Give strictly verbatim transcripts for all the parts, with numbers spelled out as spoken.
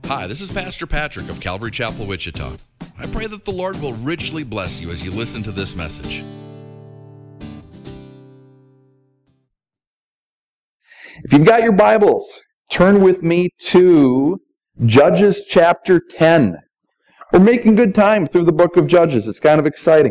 Hi, this is Pastor Patrick of Calvary Chapel, Wichita. I pray that the Lord will richly bless you as you listen to this message. If you've got your Bibles, turn with me to Judges chapter ten. We're making good time through the book of Judges. It's kind of exciting.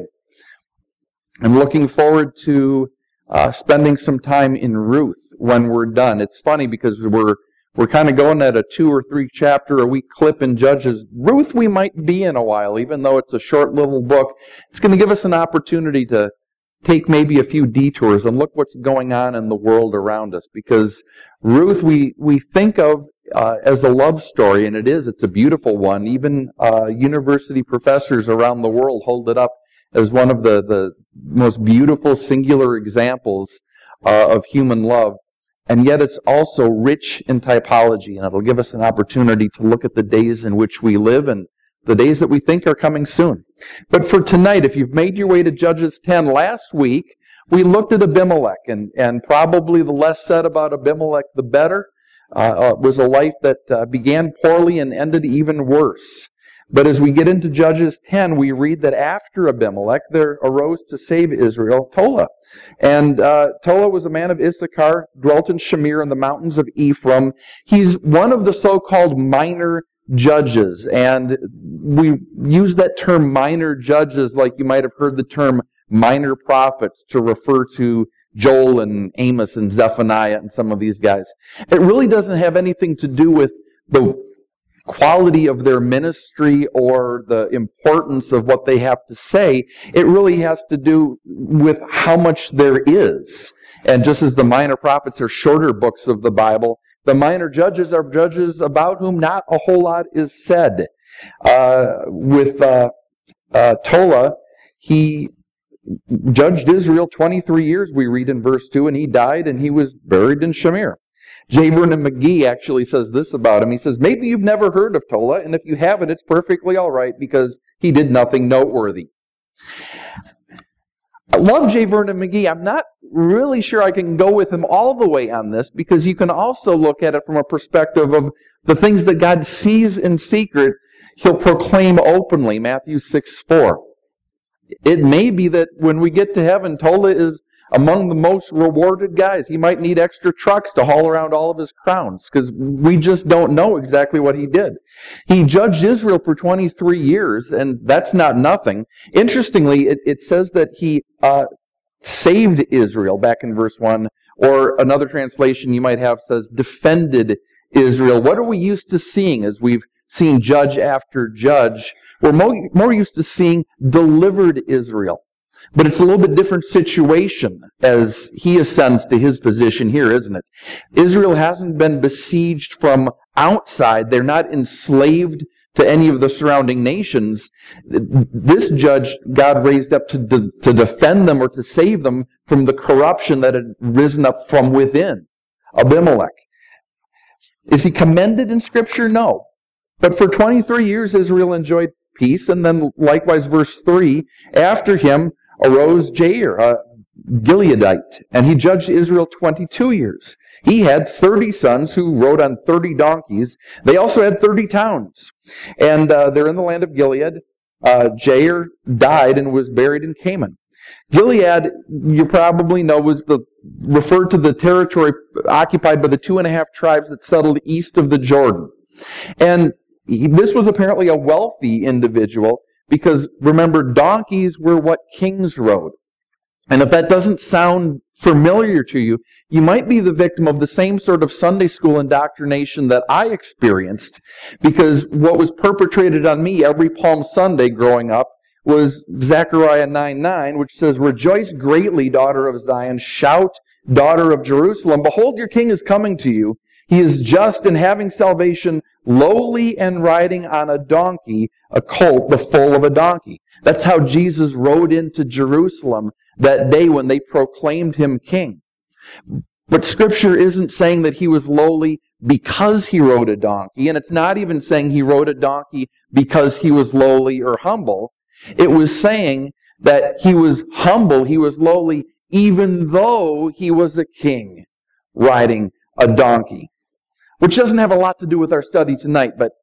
I'm looking forward to uh, spending some time in Ruth when we're done. It's funny because we're we're kind of going at a two or three chapter a week clip in Judges. Ruth we might be in a while, even though it's a short little book. It's going to give us an opportunity to take maybe a few detours and look what's going on in the world around us. Because Ruth we, we think of uh, as a love story, and it is. It's a beautiful one. Even uh, university professors around the world hold it up as one of the, the most beautiful singular examples uh, of human love. And yet it's also rich in typology, and it'll give us an opportunity to look at the days in which we live and the days that we think are coming soon. But for tonight, if you've made your way to Judges ten, last week we looked at Abimelech, and, and probably the less said about Abimelech, the better. Uh, it was a life that uh, began poorly and ended even worse. But as we get into Judges ten, we read that after Abimelech, there arose to save Israel Tola. And uh, Tola was a man of Issachar, dwelt in Shamir in the mountains of Ephraim. He's one of the so-called minor judges. And we use that term minor judges like you might have heard the term minor prophets to refer to Joel and Amos and Zephaniah and some of these guys. It really doesn't have anything to do with the quality of their ministry or the importance of what they have to say. It really has to do with how much there is. And just as the minor prophets are shorter books of the Bible, the minor judges are judges about whom not a whole lot is said. Uh, with uh, uh, Tola, he judged Israel twenty-three years, we read in verse two, and he died and he was buried in Shamir. J. Vernon McGee actually says this about him. He says, maybe you've never heard of Tola, and if you haven't, it's perfectly all right because he did nothing noteworthy. I love J. Vernon McGee. I'm not really sure I can go with him all the way on this because you can also look at it from a perspective of the things that God sees in secret, he'll proclaim openly, Matthew six four. It may be that when we get to heaven, Tola is among the most rewarded guys. He might need extra trucks to haul around all of his crowns because we just don't know exactly what he did. He judged Israel for twenty-three years, and that's not nothing. Interestingly, it, it says that he uh, saved Israel back in verse one, or another translation you might have says defended Israel. What are we used to seeing as we've seen judge after judge? We're more, more used to seeing delivered Israel. But it's a little bit different situation as he ascends to his position here, isn't it? Israel hasn't been besieged from outside. They're not enslaved to any of the surrounding nations. This judge God raised up to, de- to defend them or to save them from the corruption that had risen up from within. Abimelech. Is he commended in Scripture? No. But for twenty-three years Israel enjoyed peace, and then likewise verse three, after him arose Jair, a Gileadite, and he judged Israel twenty-two years. He had thirty sons who rode on thirty donkeys. They also had thirty towns. And uh, they're in the land of Gilead. Uh, Jair died and was buried in Canaan. Gilead, you probably know, was the referred to the territory occupied by the two and a half tribes that settled east of the Jordan. And he, this was apparently a wealthy individual, because remember, donkeys were what kings rode. And if that doesn't sound familiar to you, you might be the victim of the same sort of Sunday school indoctrination that I experienced, because what was perpetrated on me every Palm Sunday growing up was Zechariah nine nine, which says, "Rejoice greatly, daughter of Zion, shout, daughter of Jerusalem, behold, your king is coming to you. He is just and having salvation, lowly and riding on a donkey, a colt, the foal of a donkey." That's how Jesus rode into Jerusalem that day when they proclaimed him king. But Scripture isn't saying that he was lowly because he rode a donkey, and it's not even saying he rode a donkey because he was lowly or humble. It was saying that he was humble, he was lowly, even though he was a king riding a donkey. Which doesn't have a lot to do with our study tonight, but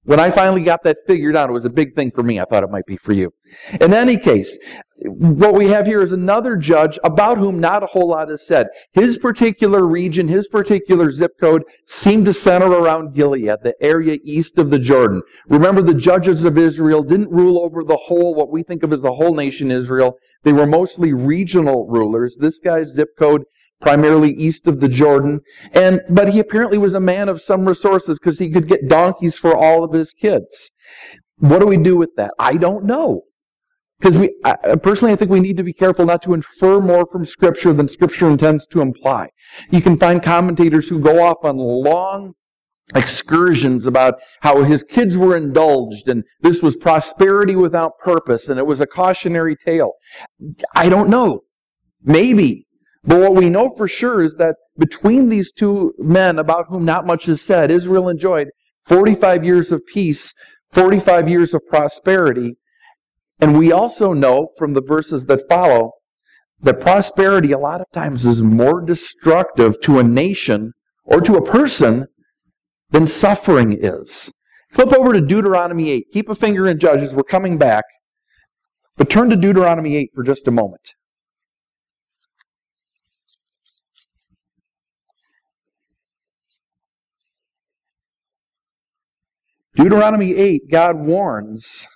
When I finally got that figured out, it was a big thing for me. I thought it might be for you. In any case, what we have here is another judge about whom not a whole lot is said. His particular region, his particular zip code seemed to center around Gilead, the area east of the Jordan. Remember, the judges of Israel didn't rule over the whole, what we think of as the whole nation Israel. They were mostly regional rulers. This guy's zip code primarily east of the Jordan. And but he apparently was a man of some resources because he could get donkeys for all of his kids. What do we do with that? I don't know. Because we, I, personally, I think we need to be careful not to infer more from Scripture than Scripture intends to imply. You can find commentators who go off on long excursions about how his kids were indulged and this was prosperity without purpose and it was a cautionary tale. I don't know. Maybe. But what we know for sure is that between these two men about whom not much is said, Israel enjoyed forty-five years of peace, forty-five years of prosperity. And we also know from the verses that follow that prosperity a lot of times is more destructive to a nation or to a person than suffering is. Flip over to Deuteronomy eight. Keep a finger in Judges. We're coming back. But turn to Deuteronomy eight for just a moment. Deuteronomy eight, God warns.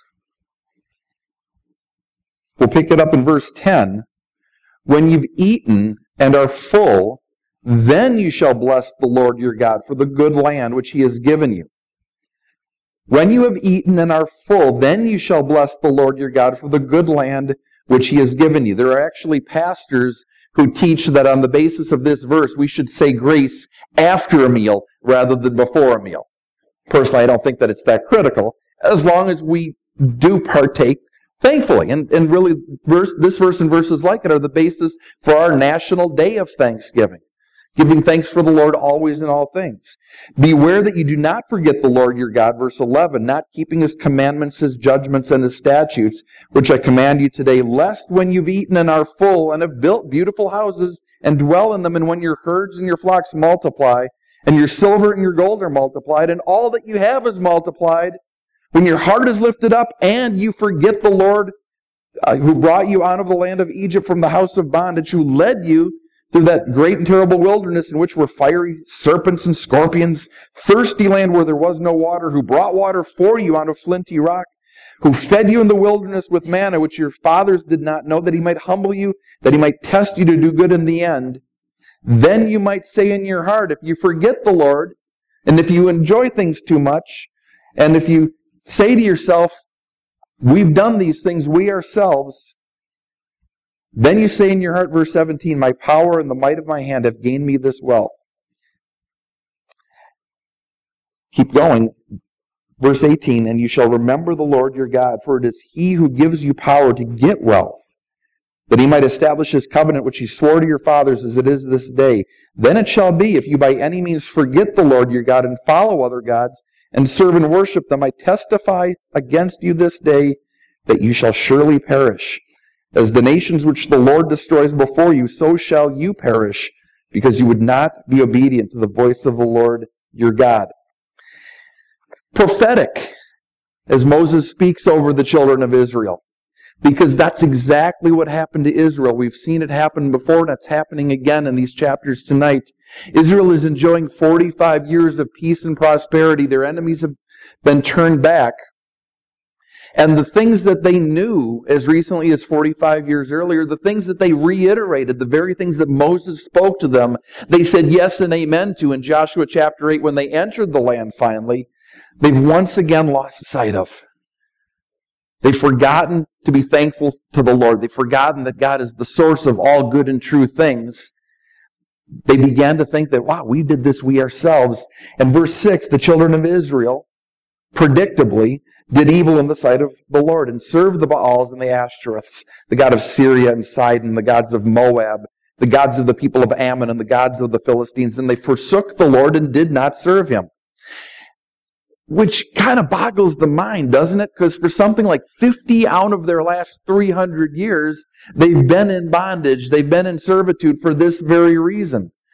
We'll pick it up in verse ten. When you've eaten and are full, then you shall bless the Lord your God for the good land which he has given you. When you have eaten and are full, then you shall bless the Lord your God for the good land which he has given you. There are actually pastors who teach that on the basis of this verse, we should say grace after a meal rather than before a meal. Personally, I don't think that it's that critical, as long as we do partake thankfully. And, and really, verse, this verse and verses like it are the basis for our national day of thanksgiving. Giving thanks for the Lord always in all things. Beware that you do not forget the Lord your God, verse eleven, not keeping his commandments, his judgments, and his statutes, which I command you today, lest when you've eaten and are full and have built beautiful houses and dwell in them, and when your herds and your flocks multiply, and your silver and your gold are multiplied, and all that you have is multiplied, when your heart is lifted up and you forget the Lord uh, who brought you out of the land of Egypt from the house of bondage, who led you through that great and terrible wilderness in which were fiery serpents and scorpions, thirsty land where there was no water, who brought water for you out of flinty rock, who fed you in the wilderness with manna, which your fathers did not know, that he might humble you, that he might test you to do good in the end. Then you might say in your heart, if you forget the Lord, and if you enjoy things too much, and if you say to yourself, we've done these things, we ourselves, then you say in your heart, verse seventeen, my power and the might of my hand have gained me this wealth. Keep going. Verse eighteen, and you shall remember the Lord your God, for it is he who gives you power to get wealth, that he might establish his covenant which he swore to your fathers as it is this day. Then it shall be, if you by any means forget the Lord your God and follow other gods, and serve and worship them, I testify against you this day that you shall surely perish. As the nations which the Lord destroys before you, so shall you perish, because you would not be obedient to the voice of the Lord your God. Prophetic, as Moses speaks over the children of Israel. Because that's exactly what happened to Israel. We've seen it happen before, and it's happening again in these chapters tonight. Israel is enjoying forty-five years of peace and prosperity. Their enemies have been turned back. And the things that they knew as recently as forty-five years earlier, the things that they reiterated, the very things that Moses spoke to them, they said yes and amen to in Joshua chapter eight when they entered the land finally, they've once again lost sight of. They've forgotten to be thankful to the Lord. They've forgotten that God is the source of all good and true things. They began to think that, wow, we did this we ourselves. And verse six, the children of Israel, predictably, did evil in the sight of the Lord and served the Baals and the Ashtoreths, the god of Syria and Sidon, the gods of Moab, the gods of the people of Ammon, and the gods of the Philistines. And they forsook the Lord and did not serve him. Which kind of boggles the mind, doesn't it? Because for something like fifty out of their last three hundred years, they've been in bondage. They've been in servitude for this very reason.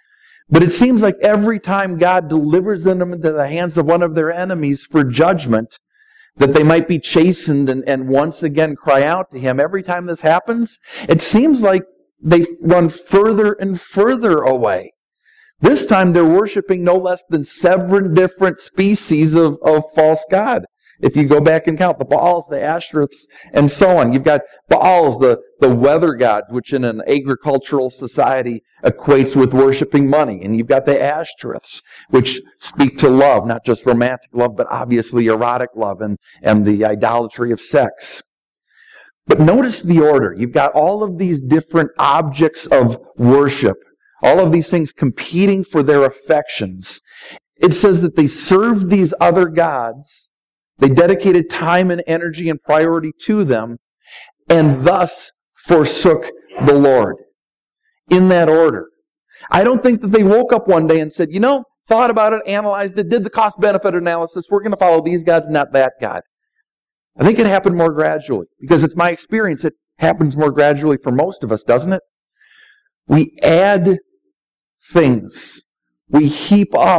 But it seems like every time God delivers them into the hands of one of their enemies for judgment, that they might be chastened and, and once again cry out to Him, every time this happens, it seems like they run further and further away. This time they're worshiping no less than seven different species of, of false god. If you go back and count the Baals, the Ashtoreths, and so on. You've got Baals, the, the weather god, which in an agricultural society equates with worshiping money. And you've got the Ashtoreths, which speak to love, not just romantic love, but obviously erotic love and, and the idolatry of sex. But notice the order. You've got all of these different objects of worship, all of these things competing for their affections. It says that they served these other gods, they dedicated time and energy and priority to them, and thus forsook the Lord. In that order. I don't think that they woke up one day and said, you know, thought about it, analyzed it, did the cost-benefit analysis, we're going to follow these gods, not that God. I think it happened more gradually, because it's my experience, it happens more gradually for most of us, doesn't it? We add things. We heap up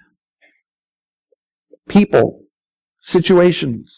people, situations,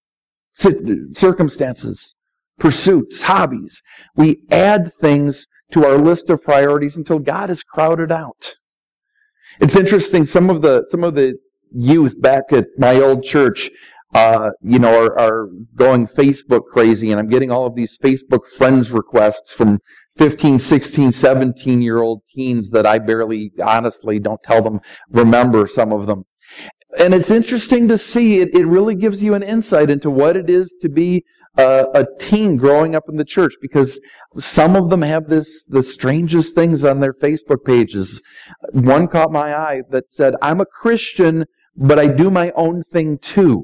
circumstances, pursuits, hobbies. We add things to our list of priorities until God is crowded out. It's interesting, some of the some of the youth back at my old church Uh, you know, are, are going Facebook crazy, and I'm getting all of these Facebook friends requests from fifteen, sixteen, seventeen-year-old teens that I barely, honestly, don't tell them, remember some of them. And it's interesting to see, it, it really gives you an insight into what it is to be a, a teen growing up in the church, because some of them have this the strangest things on their Facebook pages. One caught my eye that said, I'm a Christian, but I do my own thing too.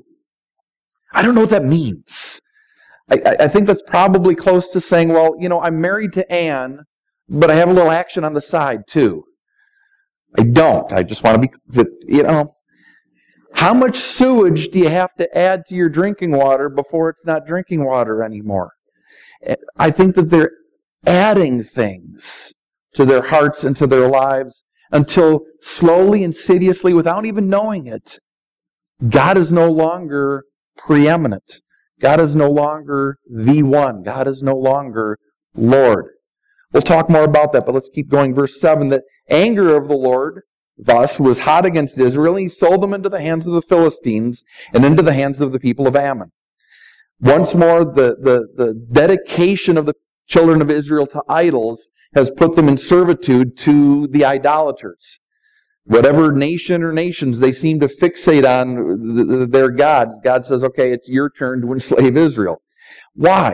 I don't know what that means. I, I think that's probably close to saying, well, you know, I'm married to Anne, but I have a little action on the side too. I don't. I just want to be, you know, how much sewage do you have to add to your drinking water before it's not drinking water anymore? I think that they're adding things to their hearts and to their lives until slowly, insidiously, without even knowing it, God is no longer preeminent. God is no longer the one. God is no longer Lord. We'll talk more about that, but let's keep going. Verse seven, the anger of the Lord thus was hot against Israel, and He sold them into the hands of the Philistines and into the hands of the people of Ammon. Once more, the, the, the dedication of the children of Israel to idols has put them in servitude to the idolaters. Whatever nation or nations they seem to fixate on the, the, their gods, God says, okay, it's your turn to enslave Israel. Why?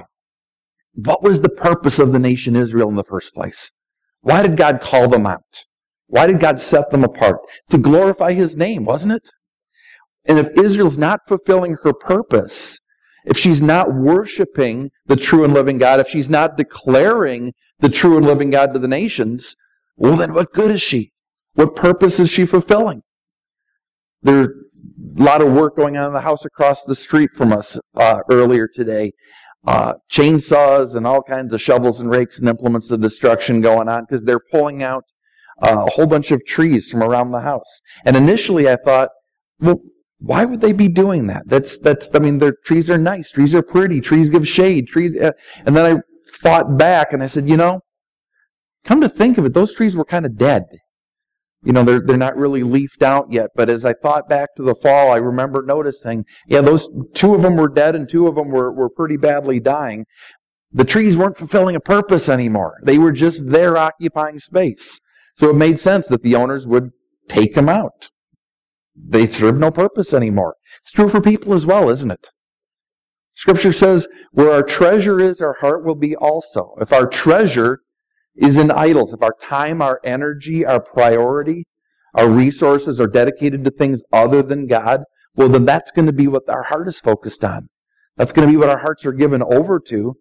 What was the purpose of the nation Israel in the first place? Why did God call them out? Why did God set them apart? To glorify His name, wasn't it? And if Israel's not fulfilling her purpose, if she's not worshiping the true and living God, if she's not declaring the true and living God to the nations, well, then what good is she? What purpose is she fulfilling? There's a lot of work going on in the house across the street from us uh, earlier today. Uh, chainsaws and all kinds of shovels and rakes and implements of destruction going on because they're pulling out uh, a whole bunch of trees from around the house. And initially I thought, well, why would they be doing that? That's, that's, I mean, their trees are nice. Trees are pretty. Trees give shade. Trees, uh, and then I thought back and I said, you know, come to think of it, those trees were kind of dead. You know, they're, they're not really leafed out yet. But as I thought back to the fall, I remember noticing, yeah, those two of them were dead and two of them were, were pretty badly dying. The trees weren't fulfilling a purpose anymore. They were just there occupying space. So it made sense that the owners would take them out. They serve no purpose anymore. It's true for people as well, isn't it? Scripture says, where our treasure is, our heart will be also. If our treasure is in idols, if our time, our energy, our priority, our resources are dedicated to things other than God, well, then that's going to be what our heart is focused on. That's going to be what our hearts are given over to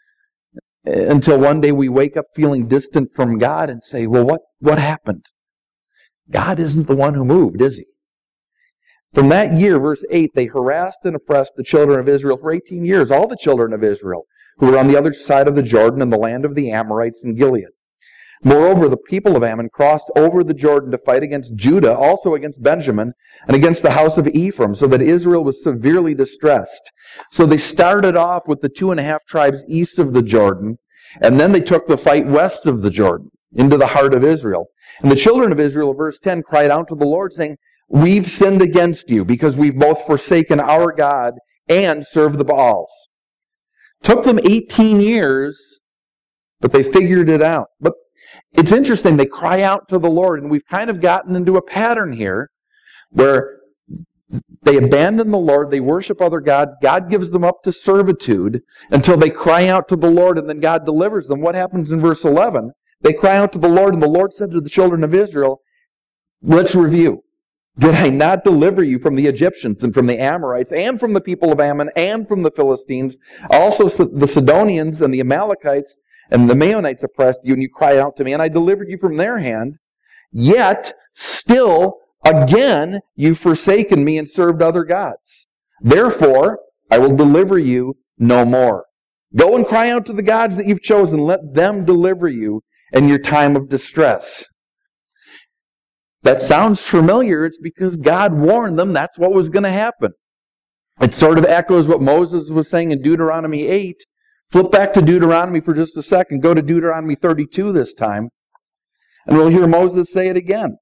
until one day we wake up feeling distant from God and say, well, what, what happened? God isn't the one who moved, is He? From that year, verse eight, they harassed and oppressed the children of Israel for eighteen years, all the children of Israel, who were on the other side of the Jordan in the land of the Amorites in Gilead. Moreover, the people of Ammon crossed over the Jordan to fight against Judah, also against Benjamin, and against the house of Ephraim, so that Israel was severely distressed. So they started off with the two and a half tribes east of the Jordan, and then they took the fight west of the Jordan, into the heart of Israel. And the children of Israel, verse ten, cried out to the Lord, saying, "We've sinned against you, because we've both forsaken our God and served the Baals." Took them eighteen years, but they figured it out. But it's interesting, they cry out to the Lord, and we've kind of gotten into a pattern here where they abandon the Lord, they worship other gods, God gives them up to servitude until they cry out to the Lord, and then God delivers them. What happens in verse eleven? They cry out to the Lord, and the Lord said to the children of Israel, let's review. Did I not deliver you from the Egyptians and from the Amorites and from the people of Ammon and from the Philistines? Also the Sidonians and the Amalekites and the Maonites oppressed you, and you cried out to me, and I delivered you from their hand. Yet still again you've forsaken me and served other gods. Therefore I will deliver you no more. Go and cry out to the gods that you've chosen. Let them deliver you in your time of distress. That sounds familiar. It's because God warned them that's what was going to happen. It sort of echoes what Moses was saying in Deuteronomy eight. Flip back to Deuteronomy for just a second. Go to Deuteronomy thirty-two this time. And we'll hear Moses say it again.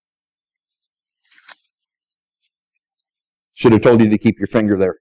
Should have told you to keep your finger there.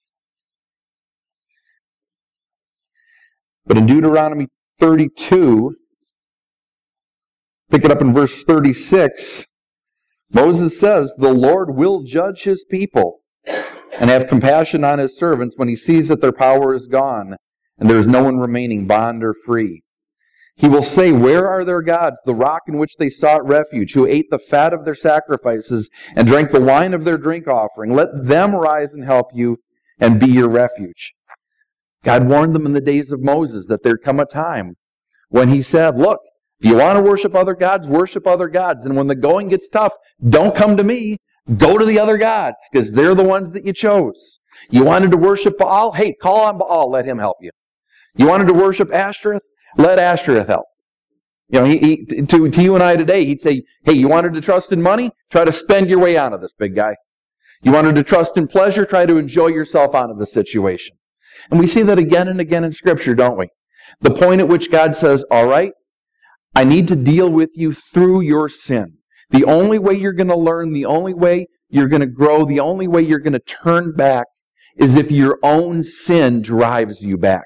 But in Deuteronomy thirty-two, pick it up in verse thirty-six, Moses says, the Lord will judge his people and have compassion on his servants when he sees that their power is gone and there is no one remaining, bond or free. He will say, where are their gods, the rock in which they sought refuge, who ate the fat of their sacrifices and drank the wine of their drink offering? Let them rise and help you and be your refuge. God warned them in the days of Moses that there'd come a time when he said, look, if you want to worship other gods, worship other gods. And when the going gets tough, don't come to me. Go to the other gods, because they're the ones that you chose. You wanted to worship Baal? Hey, call on Baal. Let him help you. You wanted to worship Ashtoreth? Let Ashtoreth help. You know, he, he, to, to you and I today, he'd say, hey, you wanted to trust in money? Try to spend your way out of this, big guy. You wanted to trust in pleasure? Try to enjoy yourself out of the situation. And we see that again and again in Scripture, don't we? The point at which God says, all right, I need to deal with you through your sin. The only way you're going to learn, the only way you're going to grow, the only way you're going to turn back is if your own sin drives you back.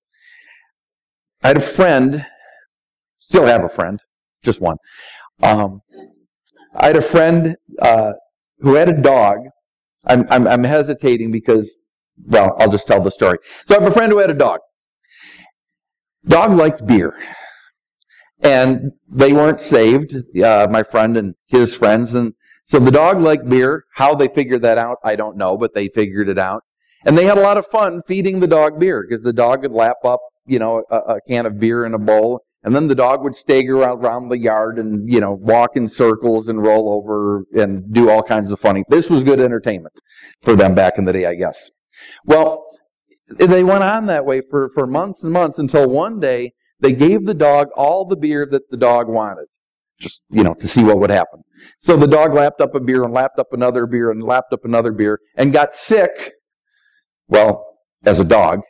I had a friend, still have a friend, just one. Um, I had a friend uh, who had a dog. I'm, I'm, I'm hesitating because, well, I'll just tell the story. So I have a friend who had a dog. Dog liked beer. And they weren't saved, uh, my friend and his friends. And so the dog liked beer. How they figured that out, I don't know, but they figured it out. And they had a lot of fun feeding the dog beer, because the dog would lap up, you know, a, a can of beer in a bowl. And then the dog would stagger around the yard and, you know, walk in circles and roll over and do all kinds of funny. This was good entertainment for them back in the day, I guess. Well, they went on that way for, for months and months until one day they gave the dog all the beer that the dog wanted, just, you know, to see what would happen. So the dog lapped up a beer and lapped up another beer and lapped up another beer and got sick, well, as a dog.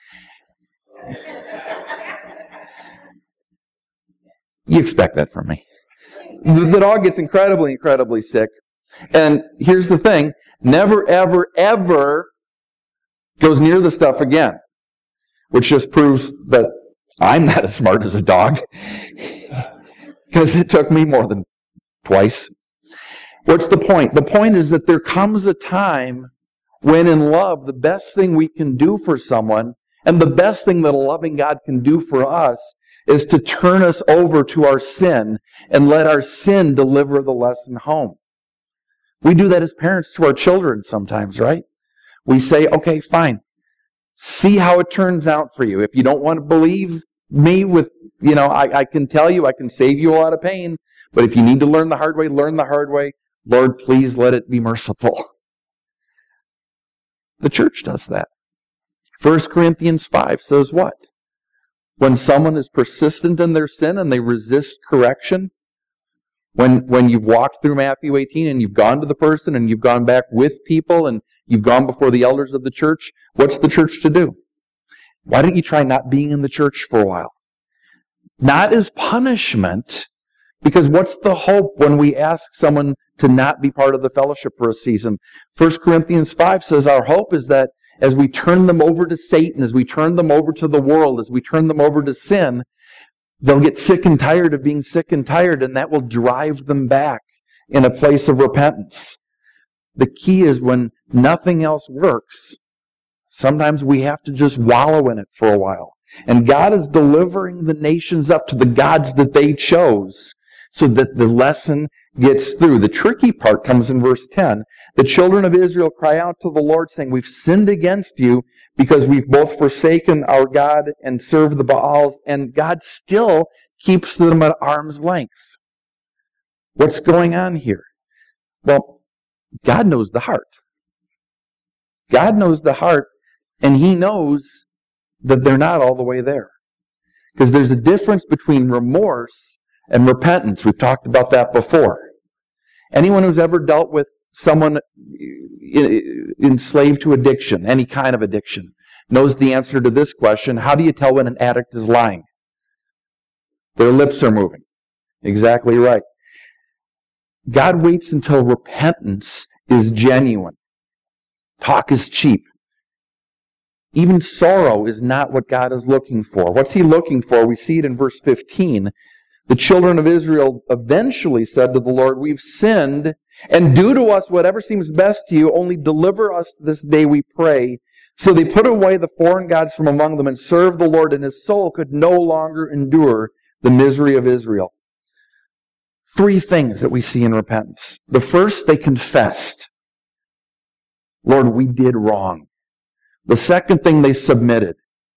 You expect that from me. The, the dog gets incredibly, incredibly sick. And here's the thing, never, ever, ever goes near the stuff again, which just proves that I'm not as smart as a dog, because it took me more than twice. What's the point? The point is that there comes a time when in love, the best thing we can do for someone, and the best thing that a loving God can do for us, is to turn us over to our sin and let our sin deliver the lesson home. We do that as parents to our children sometimes, right? We say, okay, fine. See how it turns out for you. If you don't want to believe me with, you know, I, I can tell you, I can save you a lot of pain. But if you need to learn the hard way, learn the hard way. Lord, please let it be merciful. The church does that. First Corinthians five says what? when someone is persistent in their sin and they resist correction? When, when you've walked through Matthew eighteen and you've gone to the person and you've gone back with people and you've gone before the elders of the church, what's the church to do? Why don't you try not being in the church for a while? Not as punishment, because what's the hope when we ask someone to not be part of the fellowship for a season? First Corinthians five says our hope is that as we turn them over to Satan, as we turn them over to the world, as we turn them over to sin, they'll get sick and tired of being sick and tired, and that will drive them back in a place of repentance. The key is when nothing else works, sometimes we have to just wallow in it for a while. And God is delivering the nations up to the gods that they chose so that the lesson gets through. The tricky part comes in verse ten. The children of Israel cry out to the Lord, saying, we've sinned against you because we've both forsaken our God and served the Baals, and God still keeps them at arm's length. What's going on here? Well, God knows the heart. God knows the heart, and He knows that they're not all the way there. Because there's a difference between remorse and repentance. We've talked about that before. Anyone who's ever dealt with someone enslaved to addiction, any kind of addiction, knows the answer to this question. How do you tell when an addict is lying? Their lips are moving. Exactly right. God waits until repentance is genuine. Talk is cheap. Even sorrow is not what God is looking for. What's He looking for? We see it in verse fifteen. The children of Israel eventually said to the Lord, we've sinned, and do to us whatever seems best to you, only deliver us this day, we pray. So they put away the foreign gods from among them and served the Lord, and his soul could no longer endure the misery of Israel. Three things that we see in repentance. The first, they confessed. Lord, we did wrong. The second thing, they submitted.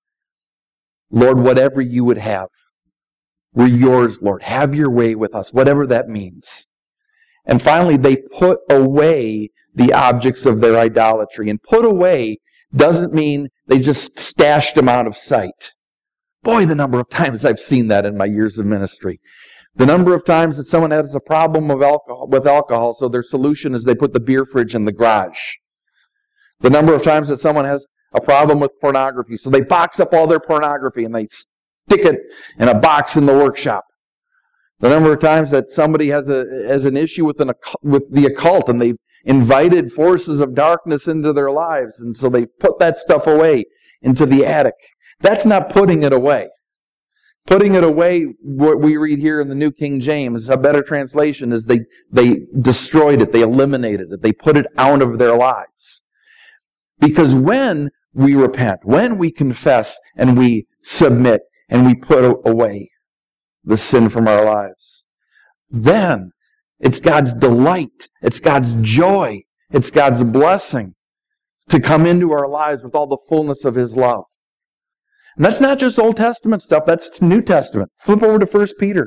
Lord, whatever you would have. We're yours, Lord. Have your way with us, whatever that means. And finally, they put away the objects of their idolatry. And put away doesn't mean they just stashed them out of sight. Boy, the number of times I've seen that in my years of ministry. The number of times that someone has a problem with alcohol, with alcohol, so their solution is they put the beer fridge in the garage. The number of times that someone has a problem with pornography, so they box up all their pornography and they stick it in a box in the workshop. The number of times that somebody has a has an issue with an with the occult and they've invited forces of darkness into their lives, and so they put that stuff away into the attic. That's not putting it away. Putting it away, what we read here in the New King James, a better translation, is they, they destroyed it, they eliminated it, they put it out of their lives. Because when we repent, when we confess and we submit and we put away the sin from our lives, then it's God's delight, it's God's joy, it's God's blessing to come into our lives with all the fullness of His love. And that's not just Old Testament stuff, that's New Testament. Flip over to First Peter.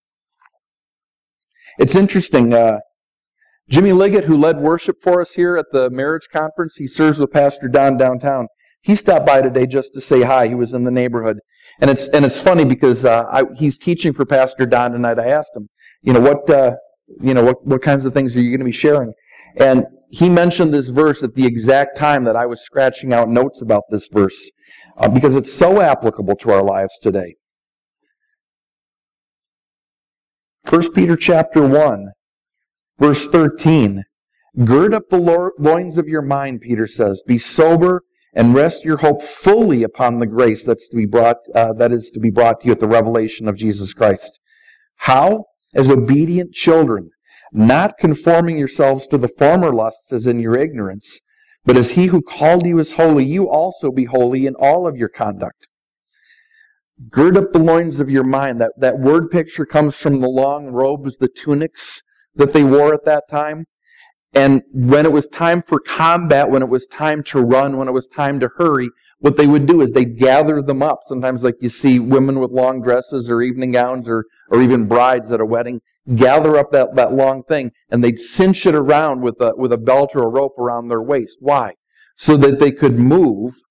It's interesting, uh, Jimmy Liggett, who led worship for us here at the marriage conference, he serves with Pastor Don downtown. He stopped by today just to say hi. He was in the neighborhood. And it's and it's funny because uh, I, he's teaching for Pastor Don tonight. I asked him, you know, what uh, you know, what, what kinds of things are you going to be sharing? And he mentioned this verse at the exact time that I was scratching out notes about this verse. Uh, because it's so applicable to our lives today. First Peter chapter one, verse thirteen. Gird up the loins of your mind, Peter says. Be sober and rest your hope fully upon the grace that's to be brought, uh, that is to be brought to you at the revelation of Jesus Christ. How? As obedient children, not conforming yourselves to the former lusts as in your ignorance, but as He who called you is holy, you also be holy in all of your conduct. Gird up the loins of your mind. That, that word picture comes from the long robes, the tunics that they wore at that time. And when it was time for combat, when it was time to run, when it was time to hurry, what they would do is they'd gather them up. Sometimes like you see women with long dresses or evening gowns or, or even brides at a wedding. Gather up that, that long thing, and they'd cinch it around with a, with a belt or a rope around their waist. Why? So that they could move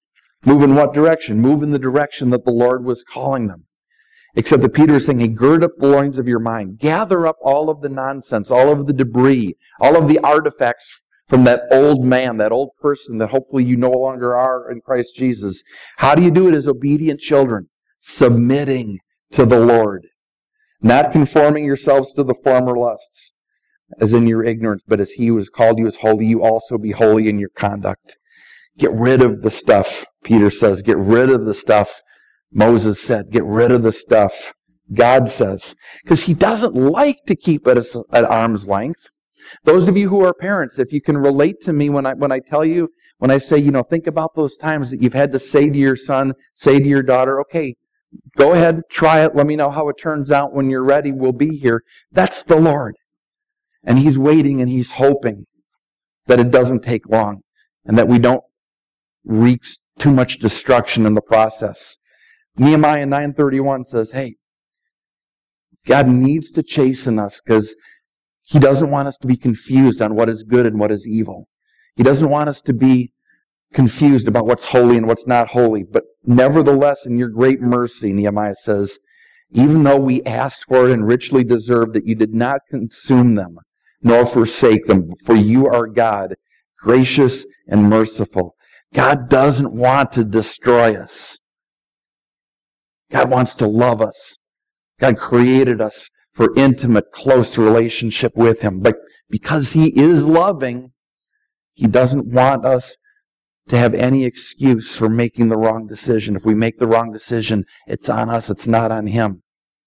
Move in what direction? Move in the direction that the Lord was calling them. Except that Peter is saying, hey, gird up the loins of your mind. Gather up all of the nonsense, all of the debris, all of the artifacts from that old man, that old person that hopefully you no longer are in Christ Jesus. How do you do it as obedient children? Submitting to the Lord. Not conforming yourselves to the former lusts, as in your ignorance, but as he who has called you is holy, you also be holy in your conduct. Get rid of the stuff, Peter says. Get rid of the stuff. Moses said, get rid of the stuff. God says. Because he doesn't like to keep it at arm's length. Those of you who are parents, if you can relate to me when I when I tell you, when I say, you know, think about those times that you've had to say to your son, say to your daughter, okay, go ahead, try it. Let me know how it turns out. When you're ready, we'll be here. That's the Lord. And he's waiting and he's hoping that it doesn't take long and that we don't wreak too much destruction in the process. Nehemiah nine thirty-one says, hey, God needs to chasten us because he doesn't want us to be confused on what is good and what is evil. He doesn't want us to be confused about what's holy and what's not holy. But nevertheless, in your great mercy, Nehemiah says, even though we asked for it and richly deserved it, you did not consume them, nor forsake them, for you are God, gracious and merciful. God doesn't want to destroy us. God wants to love us. God created us for intimate, close relationship with him. But because he is loving, he doesn't want us to have any excuse for making the wrong decision. If we make the wrong decision, it's on us, it's not on him.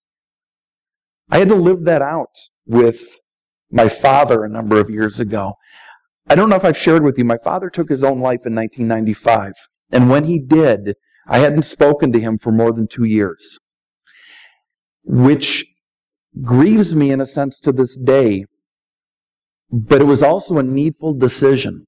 I had to live that out with my father a number of years ago. I don't know if I've shared with you, my father took his own life in nineteen ninety-five. And when he did, I hadn't spoken to him for more than two years. Which grieves me in a sense to this day. But it was also a needful decision.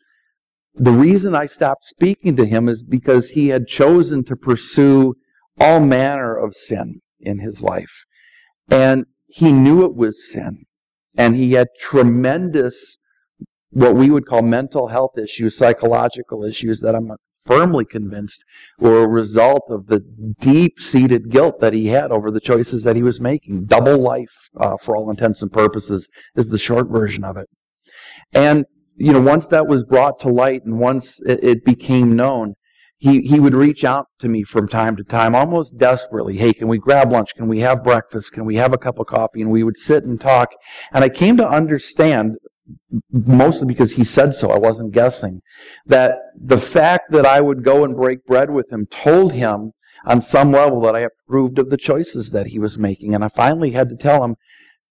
The reason I stopped speaking to him is because he had chosen to pursue all manner of sin in his life. And he knew it was sin. And he had tremendous, what we would call mental health issues, psychological issues that I'm firmly convinced were a result of the deep-seated guilt that he had over the choices that he was making. Double life, uh, for all intents and purposes, is the short version of it. And, you know, once that was brought to light and once it, it became known, he, he would reach out to me from time to time, almost desperately. Hey, can we grab lunch? Can we have breakfast? Can we have a cup of coffee? And we would sit and talk. And I came to understand, mostly because he said so, I wasn't guessing, that the fact that I would go and break bread with him told him on some level that I approved of the choices that he was making. And I finally had to tell him,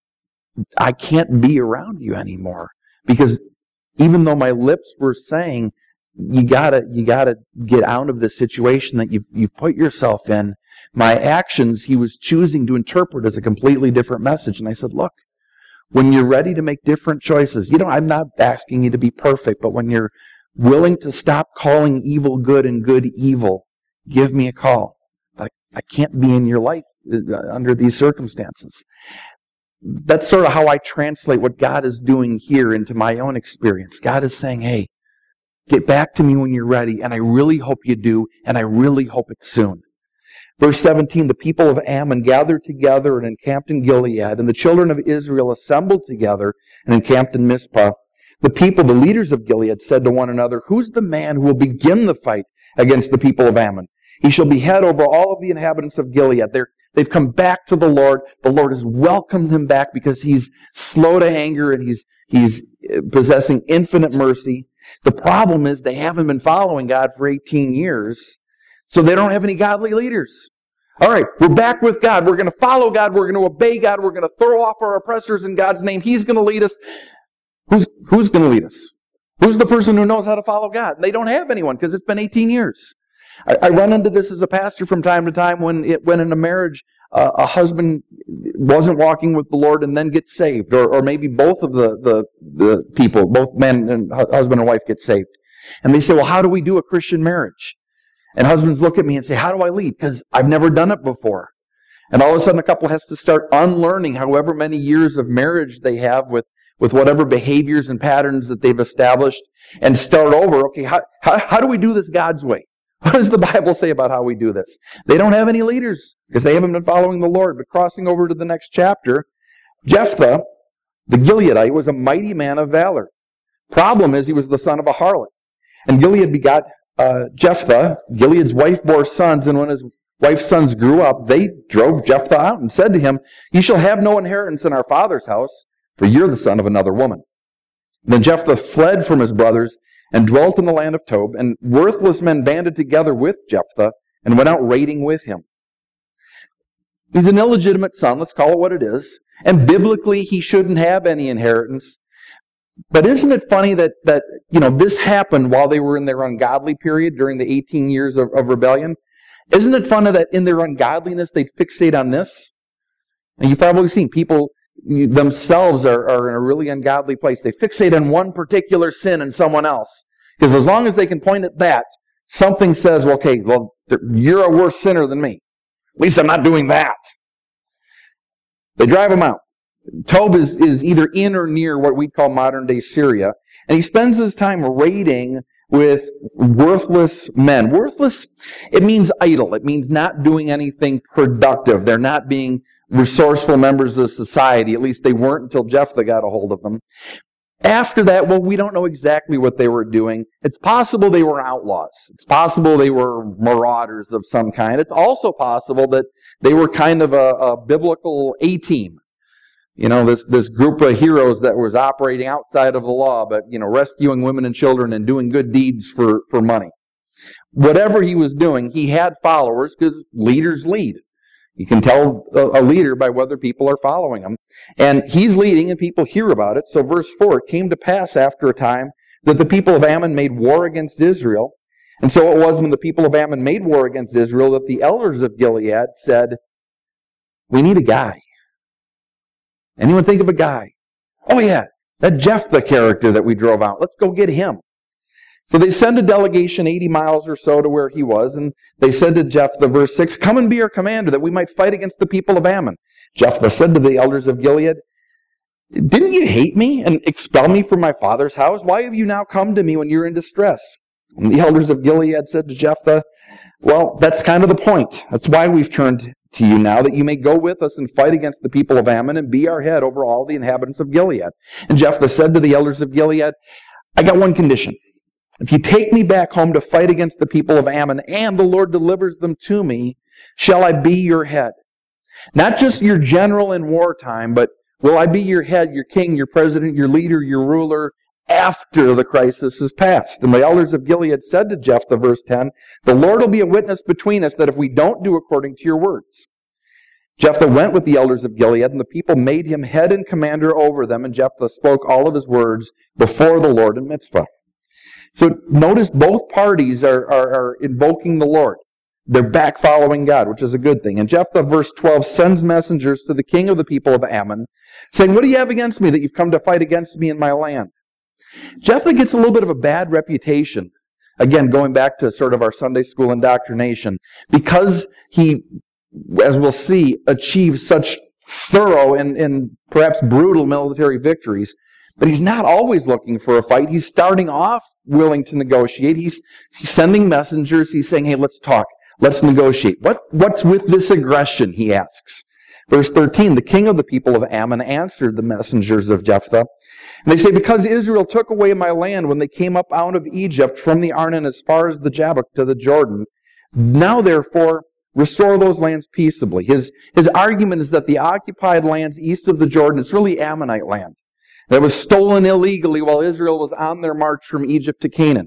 I can't be around you anymore. Because even though my lips were saying, you gotta, you gotta get out of this situation that you've, you've put yourself in, my actions he was choosing to interpret as a completely different message. And I said, look, when you're ready to make different choices, you know, I'm not asking you to be perfect, but when you're willing to stop calling evil good and good evil, give me a call. But I can't be in your life under these circumstances. That's sort of how I translate what God is doing here into my own experience. God is saying, hey, get back to me when you're ready, and I really hope you do, and I really hope it's soon. Verse seventeen, the people of Ammon gathered together and encamped in Gilead, and the children of Israel assembled together and encamped in Mizpah. The people, the leaders of Gilead, said to one another, who's the man who will begin the fight against the people of Ammon? He shall be head over all of the inhabitants of Gilead. They're, they've come back to the Lord. The Lord has welcomed him back because he's slow to anger and he's, he's possessing infinite mercy. The problem is they haven't been following God for eighteen years. So they don't have any godly leaders. All right, we're back with God. We're going to follow God. We're going to obey God. We're going to throw off our oppressors in God's name. He's going to lead us. Who's, who's going to lead us? Who's the person who knows how to follow God? They don't have anyone because it's been eighteen years. I, I run into this as a pastor from time to time when it, when in a marriage, uh, a husband wasn't walking with the Lord and then gets saved. Or, or maybe both of the, the, the people, both men and husband and wife get saved. And they say, well, how do we do a Christian marriage? And husbands look at me and say, how do I lead? Because I've never done it before. And all of a sudden a couple has to start unlearning however many years of marriage they have with, with whatever behaviors and patterns that they've established and start over. Okay, how, how, how do we do this God's way? what does the Bible say about how we do this? They don't have any leaders because they haven't been following the Lord. But crossing over to the next chapter, Jephthah, the Gileadite, was a mighty man of valor. Problem is, he was the son of a harlot. And Gilead begot uh, Jephthah. Gilead's wife bore sons, and when his wife's sons grew up, they drove Jephthah out and said to him, "You shall have no inheritance in our father's house, for you're the son of another woman." Then Jephthah fled from his brothers and dwelt in the land of Tob, and worthless men banded together with Jephthah and went out raiding with him. He's an illegitimate son, let's call it what it is, and biblically he shouldn't have any inheritance. But isn't it funny that, that you know, this happened while they were in their ungodly period during the eighteen years of, of rebellion? Isn't it funny that in their ungodliness they'd fixate on this? And you've probably seen people themselves are, are in a really ungodly place. They fixate on one particular sin in someone else. Because as long as they can point at that, something says, well, okay, well, you're a worse sinner than me. At least I'm not doing that. They drive him out. Tob is, is either in or near what we call modern-day Syria. And he spends his time raiding with worthless men. Worthless, it means idle. It means not doing anything productive. They're not being resourceful members of society. At least they weren't until Jephthah got a hold of them. After that, well, we don't know exactly what they were doing. It's possible they were outlaws. It's possible they were marauders of some kind. It's also possible that they were kind of a, a biblical A-team. You know, this, this group of heroes that was operating outside of the law, but, you know, rescuing women and children and doing good deeds for, for money. Whatever he was doing, he had followers because leaders lead. You can tell a leader by whether people are following him. And he's leading and people hear about it. So verse four, it came to pass after a time that the people of Ammon made war against Israel. And so it was when the people of Ammon made war against Israel that the elders of Gilead said, "We need a guy." Anyone think of a guy? Oh yeah, that Jephthah character that we drove out. Let's go get him. So they send a delegation eighty miles or so to where he was, and they said to Jephthah, verse six, "Come and be our commander, that we might fight against the people of Ammon." Jephthah said to the elders of Gilead, "Didn't you hate me and expel me from my father's house? Why have you now come to me when you're in distress?" And the elders of Gilead said to Jephthah, "Well, that's kind of the point. That's why we've turned to you now, that you may go with us and fight against the people of Ammon and be our head over all the inhabitants of Gilead." And Jephthah said to the elders of Gilead, "I got one condition. If you take me back home to fight against the people of Ammon and the Lord delivers them to me, shall I be your head? Not just your general in wartime, but will I be your head, your king, your president, your leader, your ruler after the crisis is past?" And the elders of Gilead said to Jephthah, verse ten, "The Lord will be a witness between us that if we don't do according to your words." Jephthah went with the elders of Gilead, and the people made him head and commander over them, and Jephthah spoke all of his words before the Lord in Mizpah. So notice both parties are, are, are invoking the Lord. They're back following God, which is a good thing. And Jephthah, verse twelve, sends messengers to the king of the people of Ammon, saying, "What do you have against me that you've come to fight against me in my land?" Jephthah gets a little bit of a bad reputation. Again, going back to sort of our Sunday school indoctrination, because he, as we'll see, achieved such thorough and, and perhaps brutal military victories. But he's not always looking for a fight. He's starting off willing to negotiate. He's, he's sending messengers. He's saying, "Hey, let's talk. Let's negotiate." What, what's with this aggression, he asks. Verse thirteen, the king of the people of Ammon answered the messengers of Jephthah. And they say, "Because Israel took away my land when they came up out of Egypt from the Arnon as far as the Jabbok to the Jordan, now therefore restore those lands peaceably." His, his argument is that the occupied lands east of the Jordan is really Ammonite land that was stolen illegally while Israel was on their march from Egypt to Canaan.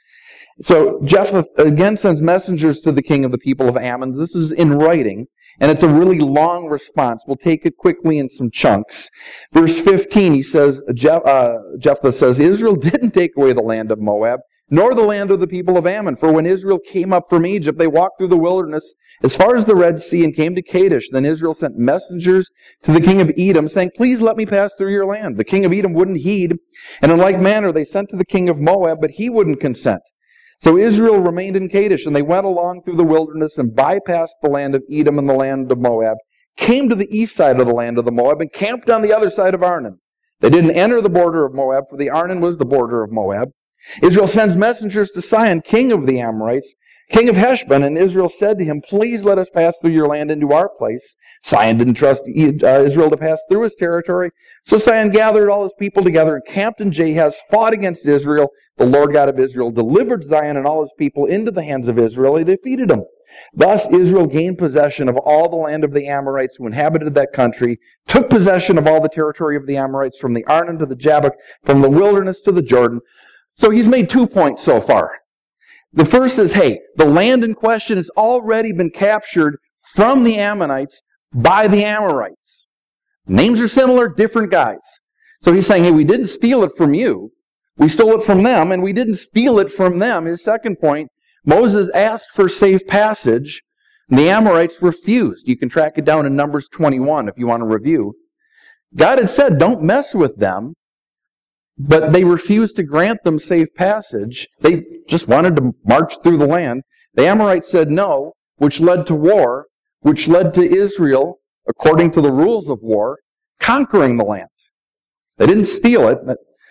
So Jephthah again sends messengers to the king of the people of Ammon. This is in writing, and it's a really long response. We'll take it quickly in some chunks. Verse fifteen, he says, Jeph, uh, Jephthah says, "Israel didn't take away the land of Moab, nor the land of the people of Ammon. For when Israel came up from Egypt, they walked through the wilderness as far as the Red Sea and came to Kadesh. Then Israel sent messengers to the king of Edom, saying, 'Please let me pass through your land.' The king of Edom wouldn't heed, and in like manner they sent to the king of Moab, but he wouldn't consent. So Israel remained in Kadesh, and they went along through the wilderness and bypassed the land of Edom and the land of Moab, came to the east side of the land of the Moab, and camped on the other side of Arnon. They didn't enter the border of Moab, for the Arnon was the border of Moab. Israel sends messengers to Sihon, king of the Amorites, king of Heshbon, and Israel said to him, please let us pass through your land into our place. Sihon didn't trust Israel to pass through his territory. So Sihon gathered all his people together and camped in Jahaz, fought against Israel. The Lord God of Israel delivered Sihon and all his people into the hands of Israel. He defeated them. Thus Israel gained possession of all the land of the Amorites who inhabited that country, took possession of all the territory of the Amorites from the Arnon to the Jabbok, from the wilderness to the Jordan. So he's made two points so far. The first is, hey, the land in question has already been captured from the Ammonites by the Amorites. Names are similar, different guys. So he's saying, hey, we didn't steal it from you. We stole it from them, and we didn't steal it from them. His second point, Moses asked for safe passage, and the Amorites refused. You can track it down in Numbers twenty-one if you want to review. God had said, don't mess with them. But they refused to grant them safe passage. They just wanted to march through the land. The Amorites said no, which led to war, which led to Israel, according to the rules of war, conquering the land. They didn't steal it.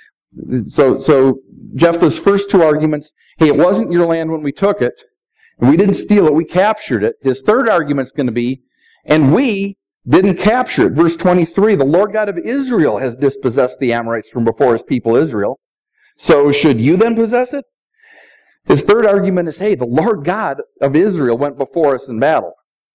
So, so Jephthah's first two arguments, hey, it wasn't your land when we took it, and we didn't steal it, we captured it. His third argument's going to be, and we didn't capture it. Verse twenty-three, the Lord God of Israel has dispossessed the Amorites from before his people Israel. So should you then possess it? His third argument is, hey, the Lord God of Israel went before us in battle.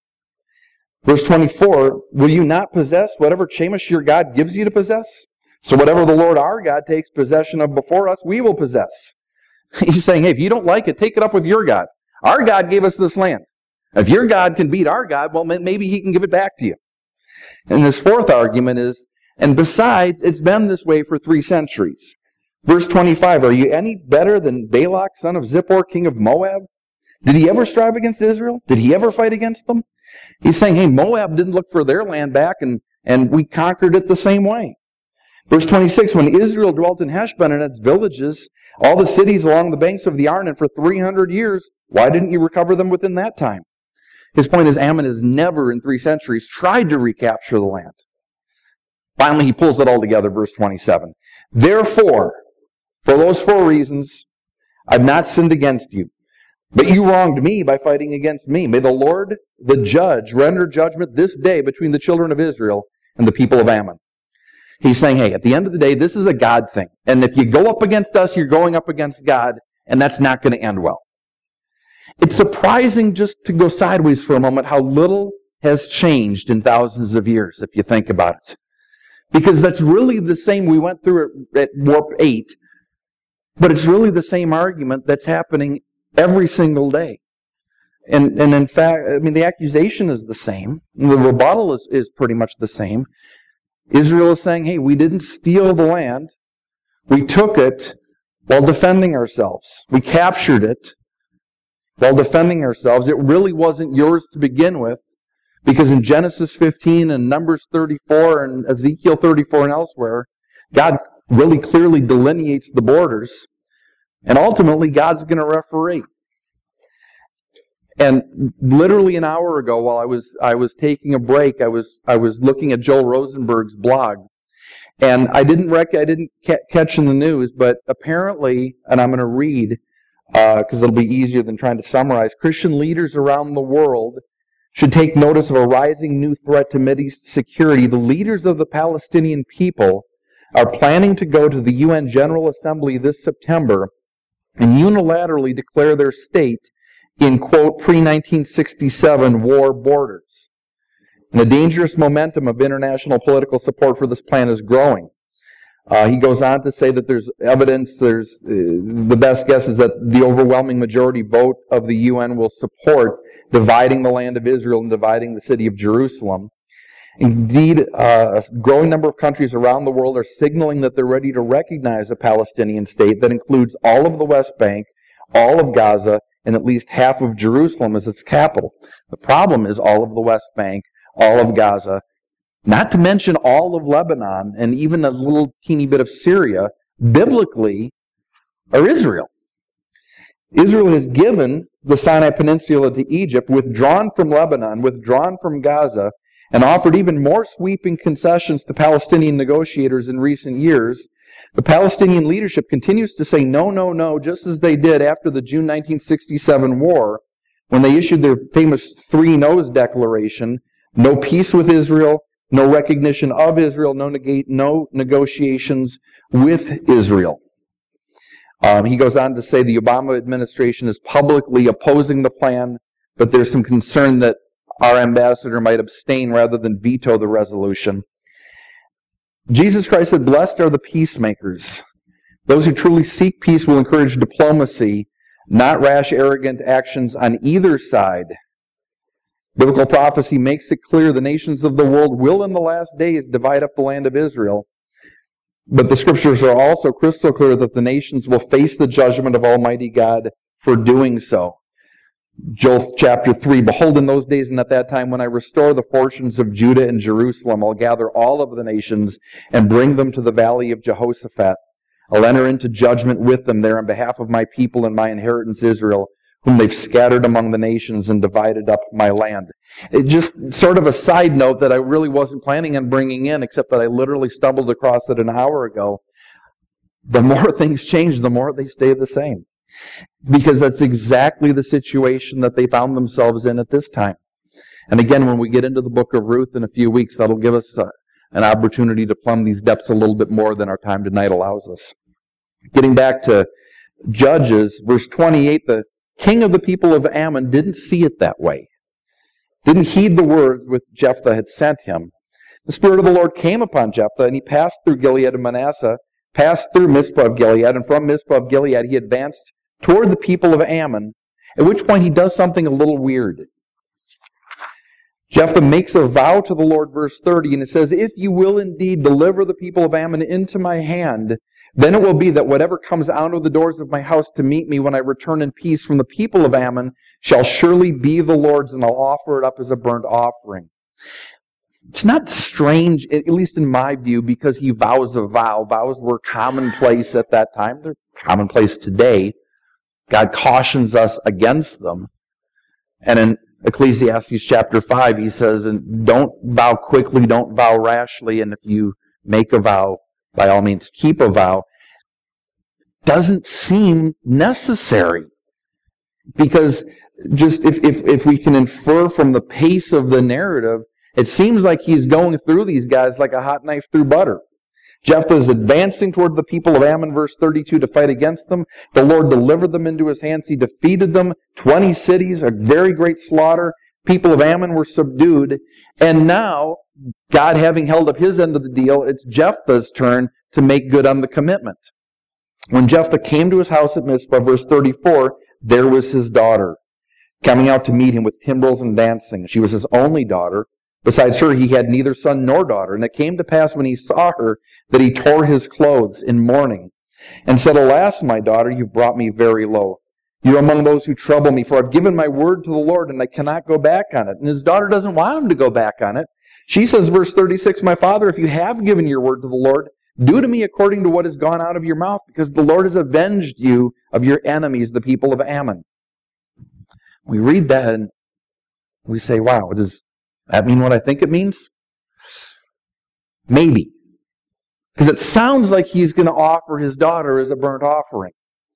Verse twenty-four, will you not possess whatever Chemosh your God gives you to possess? So whatever the Lord our God takes possession of before us, we will possess. He's saying, hey, if you don't like it, take it up with your God. Our God gave us this land. If your God can beat our God, well, maybe he can give it back to you. And his fourth argument is, and besides, it's been this way for three centuries. Verse twenty-five, are you any better than Balak, son of Zippor, king of Moab? Did he ever strive against Israel? Did he ever fight against them? He's saying, hey, Moab didn't look for their land back, and, and we conquered it the same way. Verse twenty-six, when Israel dwelt in Heshbon and its villages, all the cities along the banks of the Arnon for three hundred years, why didn't you recover them within that time? His point is, Ammon has never in three centuries tried to recapture the land. Finally, he pulls it all together, verse twenty-seven. Therefore, for those four reasons, I've not sinned against you. But you wronged me by fighting against me. May the Lord, the judge, render judgment this day between the children of Israel and the people of Ammon. He's saying, hey, at the end of the day, this is a God thing. And if you go up against us, you're going up against God, and that's not going to end well. It's surprising just to go sideways for a moment how little has changed in thousands of years, if you think about it. Because that's really the same, we went through it at Warp eight, but it's really the same argument that's happening every single day. And, and in fact, I mean, the accusation is the same. The rebuttal is, is pretty much the same. Israel is saying, hey, we didn't steal the land. We took it while defending ourselves. We captured it while defending ourselves. It really wasn't yours to begin with, because in Genesis fifteen and Numbers thirty-four and Ezekiel thirty-four and elsewhere, God really clearly delineates the borders, and ultimately God's going to referee. And literally an hour ago, while I was I was taking a break, I was I was looking at Joel Rosenberg's blog, and I didn't rec- I didn't ca- catch in the news, but apparently, and I'm going to read because uh, it'll be easier than trying to summarize. Christian leaders around the world should take notice of a rising new threat to Mideast security. The leaders of the Palestinian people are planning to go to the U N General Assembly this September and unilaterally declare their state in, quote, pre nineteen sixty-seven war borders. And the dangerous momentum of international political support for this plan is growing. Uh, he goes on to say that there's evidence, there's uh, the best guess is that the overwhelming majority vote of the U N will support dividing the land of Israel and dividing the city of Jerusalem. Indeed, uh, a growing number of countries around the world are signaling that they're ready to recognize a Palestinian state that includes all of the West Bank, all of Gaza, and at least half of Jerusalem as its capital. The problem is all of the West Bank, all of Gaza, not to mention all of Lebanon, and even a little teeny bit of Syria, biblically, are Israel. Israel has given the Sinai Peninsula to Egypt, withdrawn from Lebanon, withdrawn from Gaza, and offered even more sweeping concessions to Palestinian negotiators in recent years. The Palestinian leadership continues to say no, no, no, just as they did after the June nineteen sixty-seven war, when they issued their famous three no's declaration, no peace with Israel, no recognition of Israel, no, negate, no negotiations with Israel. Um, he goes on to say the Obama administration is publicly opposing the plan, but there's some concern that our ambassador might abstain rather than veto the resolution. Jesus Christ said, "Blessed are the peacemakers. Those who truly seek peace will encourage diplomacy, not rash, arrogant actions on either side." Biblical prophecy makes it clear the nations of the world will in the last days divide up the land of Israel. But the scriptures are also crystal clear that the nations will face the judgment of Almighty God for doing so. Joel chapter three, "Behold, in those days and at that time when I restore the fortunes of Judah and Jerusalem, I'll gather all of the nations and bring them to the valley of Jehoshaphat. I'll enter into judgment with them there on behalf of my people and my inheritance Israel, whom they've scattered among the nations and divided up my land." It just sort of a side note that I really wasn't planning on bringing in, except that I literally stumbled across it an hour ago. The more things change, the more they stay the same. Because that's exactly the situation that they found themselves in at this time. And again, when we get into the book of Ruth in a few weeks, that'll give us a, an opportunity to plumb these depths a little bit more than our time tonight allows us. Getting back to Judges, verse twenty-eight, the king of the people of Ammon didn't see it that way. Didn't heed the words which Jephthah had sent him. The Spirit of the Lord came upon Jephthah, and he passed through Gilead and Manasseh, passed through Mizpah of Gilead, and from Mizpah of Gilead he advanced toward the people of Ammon, at which point he does something a little weird. Jephthah makes a vow to the Lord, verse thirty, and it says, "If you will indeed deliver the people of Ammon into my hand, then it will be that whatever comes out of the doors of my house to meet me when I return in peace from the people of Ammon shall surely be the Lord's, and I'll offer it up as a burnt offering." It's not strange, at least in my view, because he vows a vow. Vows were commonplace at that time. They're commonplace today. God cautions us against them. And in Ecclesiastes chapter five, he says, "And don't vow quickly, don't vow rashly, and if you make a vow, by all means keep a vow." Doesn't seem necessary. Because just if, if, if we can infer from the pace of the narrative, it seems like he's going through these guys like a hot knife through butter. Jephthah is advancing toward the people of Ammon, verse thirty-two, to fight against them. The Lord delivered them into his hands. He defeated them. Twenty cities, a very great slaughter. People of Ammon were subdued. And now, God having held up his end of the deal, it's Jephthah's turn to make good on the commitment. When Jephthah came to his house at Mizpah, verse thirty-four, there was his daughter, coming out to meet him with timbrels and dancing. She was his only daughter. Besides her, he had neither son nor daughter. And it came to pass when he saw her that he tore his clothes in mourning and said, "Alas, my daughter, you've brought me very low. You're among those who trouble me, for I've given my word to the Lord, and I cannot go back on it." And his daughter doesn't want him to go back on it. She says, verse thirty-six, "My father, if you have given your word to the Lord, do to me according to what has gone out of your mouth, because the Lord has avenged you of your enemies, the people of Ammon." We read that and we say, wow, does that mean what I think it means? Maybe. Because it sounds like he's going to offer his daughter as a burnt offering.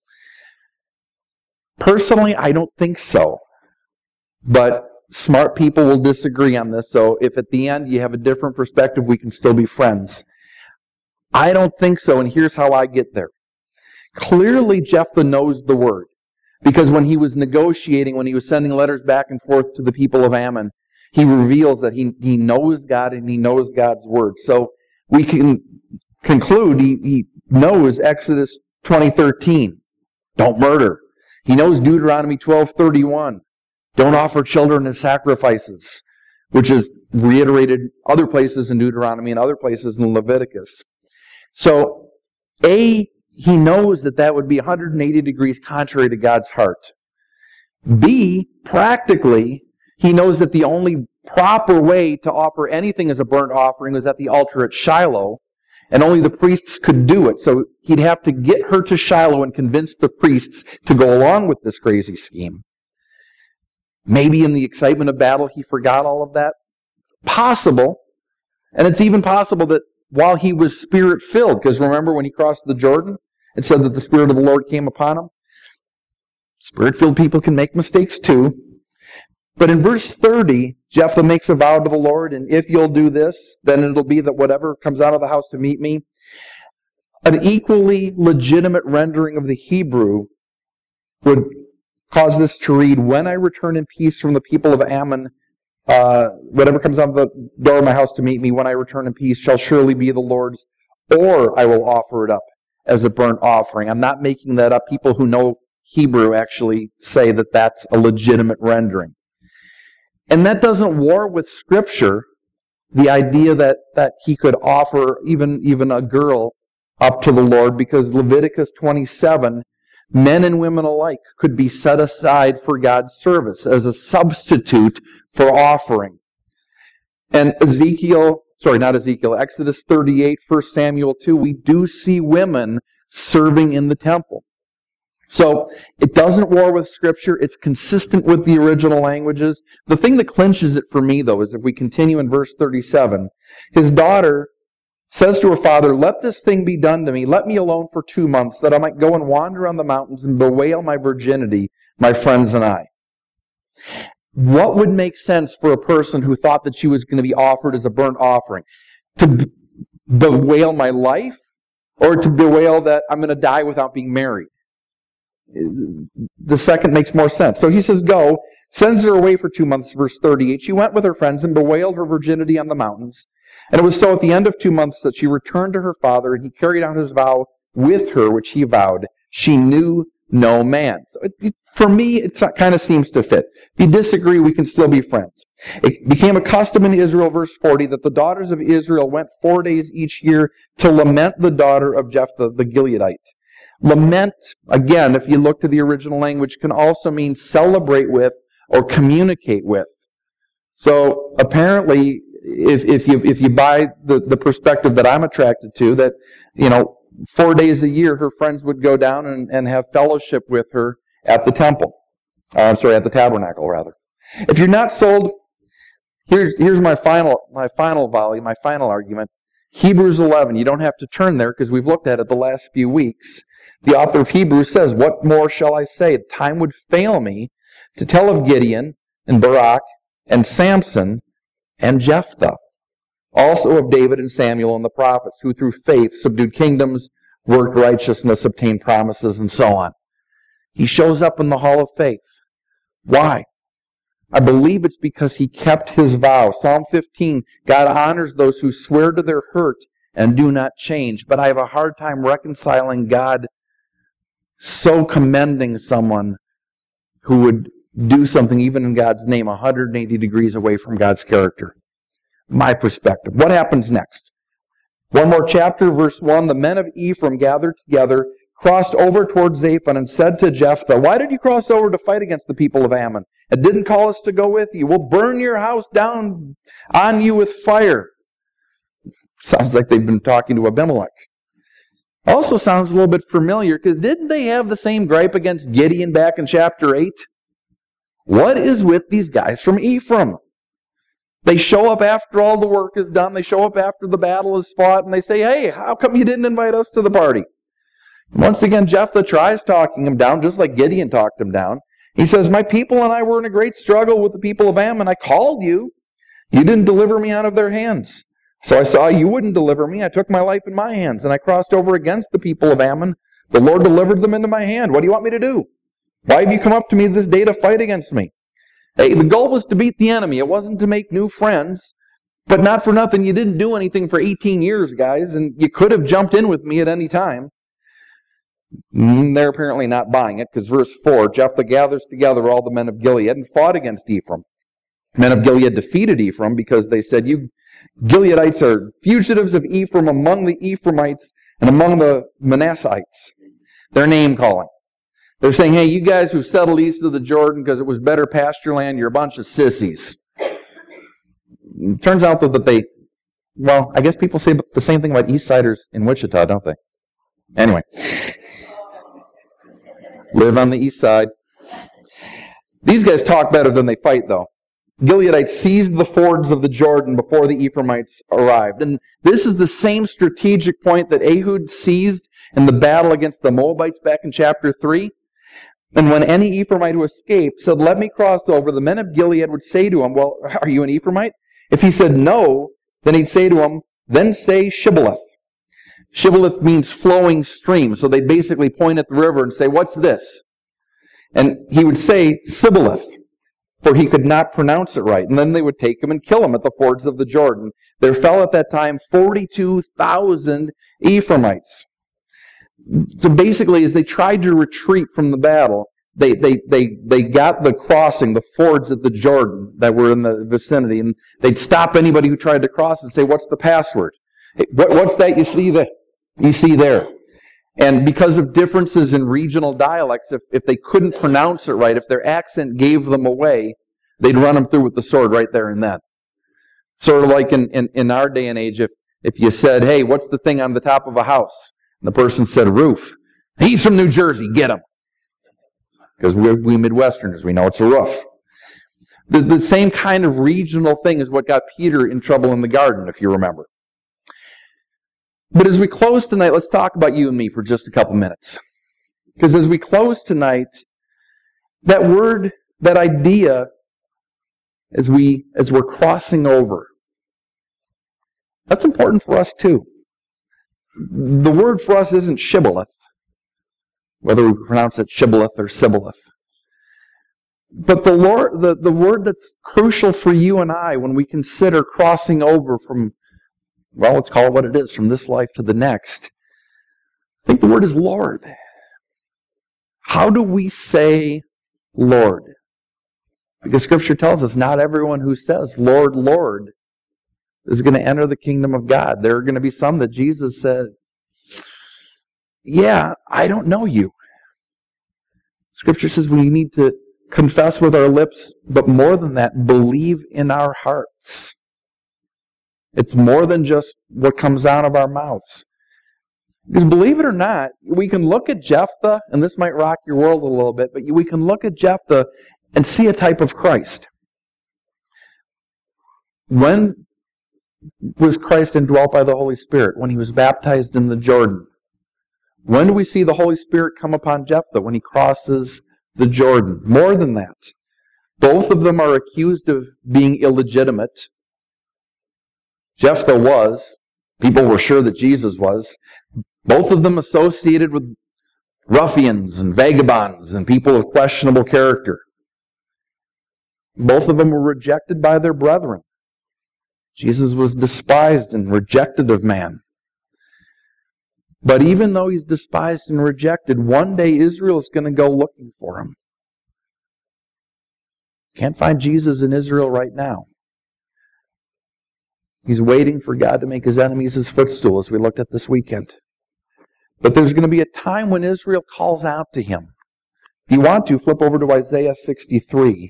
Personally, I don't think so. But smart people will disagree on this, so if at the end you have a different perspective, we can still be friends. I don't think so, and here's how I get there. Clearly, Jephthah knows the word. Because when he was negotiating, when he was sending letters back and forth to the people of Ammon, he reveals that he, he knows God and he knows God's word. So we can conclude he, he knows Exodus twenty thirteen. Don't murder. He knows Deuteronomy twelve thirty-one. Don't offer children as sacrifices, which is reiterated other places in Deuteronomy and other places in Leviticus. So, A, he knows that that would be one hundred eighty degrees contrary to God's heart. B, practically, he knows that the only proper way to offer anything as a burnt offering was at the altar at Shiloh, and only the priests could do it. So he'd have to get her to Shiloh and convince the priests to go along with this crazy scheme. Maybe in the excitement of battle he forgot all of that. Possible. And it's even possible that while he was Spirit-filled, because remember when he crossed the Jordan, it said that the Spirit of the Lord came upon him. Spirit-filled people can make mistakes too. But in verse thirty, Jephthah makes a vow to the Lord, and if you'll do this, then it'll be that whatever comes out of the house to meet me. An equally legitimate rendering of the Hebrew would cause this to read, when I return in peace from the people of Ammon, uh, whatever comes out of the door of my house to meet me, when I return in peace, shall surely be the Lord's, or I will offer it up as a burnt offering. I'm not making that up. People who know Hebrew actually say that that's a legitimate rendering. And that doesn't war with Scripture, the idea that, that he could offer even, even a girl up to the Lord, because Leviticus twenty-seven, men and women alike could be set aside for God's service as a substitute for offering. And Ezekiel, sorry, not Ezekiel, Exodus thirty-eight, First Samuel two, we do see women serving in the temple. So it doesn't war with Scripture. It's consistent with the original languages. The thing that clinches it for me, though, is if we continue in verse thirty-seven, his daughter says to her father, let this thing be done to me. Let me alone for two months, that I might go and wander on the mountains and bewail my virginity, my friends and I. What would make sense for a person who thought that she was going to be offered as a burnt offering? To bewail my life, or to bewail that I'm going to die without being married? The second makes more sense. So he says, go, sends her away for two months, verse thirty-eight. She went with her friends and bewailed her virginity on the mountains. And it was so at the end of two months that she returned to her father, and he carried out his vow with her, which he vowed. She knew no man. So it, it, for me, it kind of seems to fit. If you disagree, we can still be friends. It became a custom in Israel, verse forty, that the daughters of Israel went four days each year to lament the daughter of Jephthah the Gileadite. Lament, again, if you look to the original language, can also mean celebrate with or communicate with. So apparently, if, if you if you buy the, the perspective that I'm attracted to, that, you know, four days a year her friends would go down and, and have fellowship with her at the temple. Uh, I'm sorry, at the tabernacle, rather. If you're not sold, here's here's my final my final volley, my final argument. Hebrews eleven. You don't have to turn there because we've looked at it the last few weeks. The author of Hebrews says, what more shall I say? Time would fail me to tell of Gideon and Barak and Samson and Jephthah. Also of David and Samuel and the prophets, who through faith subdued kingdoms, worked righteousness, obtained promises, and so on. He shows up in the hall of faith. Why? I believe it's because he kept his vow. Psalm fifteen, God honors those who swear to their hurt and do not change. But I have a hard time reconciling God so commending someone who would do something even in God's name one hundred eighty degrees away from God's character. My perspective. What happens next? One more chapter, verse one. The men of Ephraim gathered together, crossed over toward Zaphon, and said to Jephthah, why did you cross over to fight against the people of Ammon? And didn't call us to go with you. We'll burn your house down on you with fire. Sounds like they've been talking to Abimelech. Also sounds a little bit familiar, because didn't they have the same gripe against Gideon back in chapter eight? What is with these guys from Ephraim? They show up after all the work is done. They show up after the battle is fought, and they say, hey, how come you didn't invite us to the party? Once again, Jephthah tries talking him down, just like Gideon talked him down. He says, my people and I were in a great struggle with the people of Ammon. I called you. You didn't deliver me out of their hands. So I saw you wouldn't deliver me. I took my life in my hands, and I crossed over against the people of Ammon. The Lord delivered them into my hand. What do you want me to do? Why have you come up to me this day to fight against me? Hey, the goal was to beat the enemy. It wasn't to make new friends. But not for nothing, you didn't do anything for eighteen years, guys, and you could have jumped in with me at any time. They're apparently not buying it, because verse four, Jephthah gathers together all the men of Gilead and fought against Ephraim. Men of Gilead defeated Ephraim because they said, you Gileadites are fugitives of Ephraim among the Ephraimites and among the Manassites. They're name-calling. They're saying, hey, you guys who settled east of the Jordan because it was better pasture land, you're a bunch of sissies. It turns out, though, that they, well, I guess people say the same thing about East Siders in Wichita, don't they? Anyway. Live on the east side. These guys talk better than they fight, though. Gileadites seized the fords of the Jordan before the Ephraimites arrived. And this is the same strategic point that Ehud seized in the battle against the Moabites back in chapter three. And when any Ephraimite who escaped said, let me cross over, the men of Gilead would say to him, well, are you an Ephraimite? If he said no, then he'd say to him, then say Shibboleth. Shibboleth means flowing stream. So they'd basically point at the river and say, what's this? And he would say Sibboleth, for he could not pronounce it right. And then they would take him and kill him at the fords of the Jordan. There fell at that time forty-two thousand Ephraimites. So basically, as they tried to retreat from the battle, they, they, they, they got the crossing, the fords of the Jordan that were in the vicinity, and they'd stop anybody who tried to cross and say, what's the password? Hey, what, what's that you see there? You see there. And because of differences in regional dialects, if, if they couldn't pronounce it right, if their accent gave them away, they'd run them through with the sword right there and then. Sort of like in, in, in our day and age, if, if you said, hey, what's the thing on the top of a house? And the person said, roof. He's from New Jersey, get him. Because we, we Midwesterners, we know it's a roof. The, the same kind of regional thing is what got Peter in trouble in the garden, if you remember. But as we close tonight, let's talk about you and me for just a couple minutes. Because as we close tonight, that word, that idea, as, we, as we're crossing over, that's important for us too. The word for us isn't Shibboleth, whether we pronounce it Shibboleth or Sibboleth. But the, Lord, the, the word that's crucial for you and I when we consider crossing over from, well, let's call it what it is, from this life to the next, I think the word is Lord. How do we say Lord? Because Scripture tells us not everyone who says, Lord, Lord, is going to enter the kingdom of God. There are going to be some that Jesus said, yeah, I don't know you. Scripture says we need to confess with our lips, but more than that, believe in our hearts. It's more than just what comes out of our mouths. Because believe it or not, we can look at Jephthah, and this might rock your world a little bit, but we can look at Jephthah and see a type of Christ. When was Christ indwelt by the Holy Spirit? When he was baptized in the Jordan. When do we see the Holy Spirit come upon Jephthah? When he crosses the Jordan. More than that, both of them are accused of being illegitimate. Jephthah was. People were sure that Jesus was. Both of them associated with ruffians and vagabonds and people of questionable character. Both of them were rejected by their brethren. Jesus was despised and rejected of man. But even though he's despised and rejected, one day Israel is going to go looking for him. Can't find Jesus in Israel right now. He's waiting for God to make his enemies his footstool, as we looked at this weekend. But there's going to be a time when Israel calls out to him. If you want to, flip over to Isaiah sixty-three.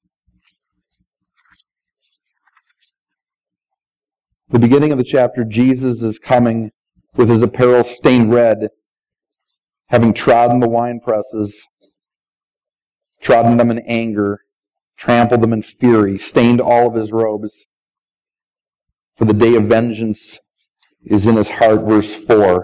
The beginning of the chapter, Jesus is coming with his apparel stained red, having trodden the wine presses, trodden them in anger, trampled them in fury, stained all of his robes. For the day of vengeance is in his heart, verse four.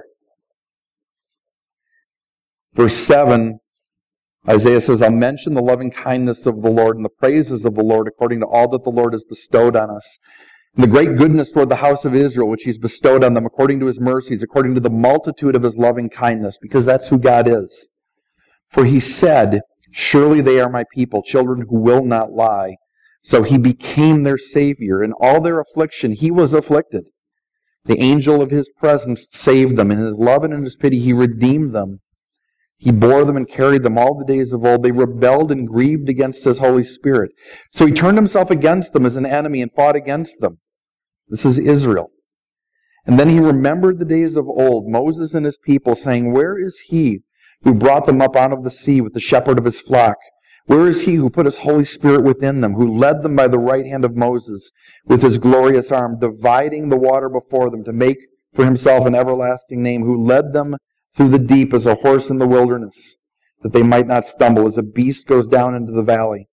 Verse seven, Isaiah says, I'll mention the loving kindness of the Lord and the praises of the Lord according to all that the Lord has bestowed on us. And the great goodness toward the house of Israel, which he's bestowed on them according to his mercies, according to the multitude of his loving kindness, because that's who God is. For he said, surely they are my people, children who will not lie. So he became their Savior. In all their affliction, he was afflicted. The angel of his presence saved them. In his love and in his pity, he redeemed them. He bore them and carried them all the days of old. They rebelled and grieved against his Holy Spirit. So he turned himself against them as an enemy and fought against them. This is Israel. And then he remembered the days of old, Moses and his people, saying, where is he who brought them up out of the sea with the shepherd of his flock? Where is he who put his Holy Spirit within them, who led them by the right hand of Moses with his glorious arm, dividing the water before them to make for himself an everlasting name, who led them through the deep as a horse in the wilderness, that they might not stumble, as a beast goes down into the valley?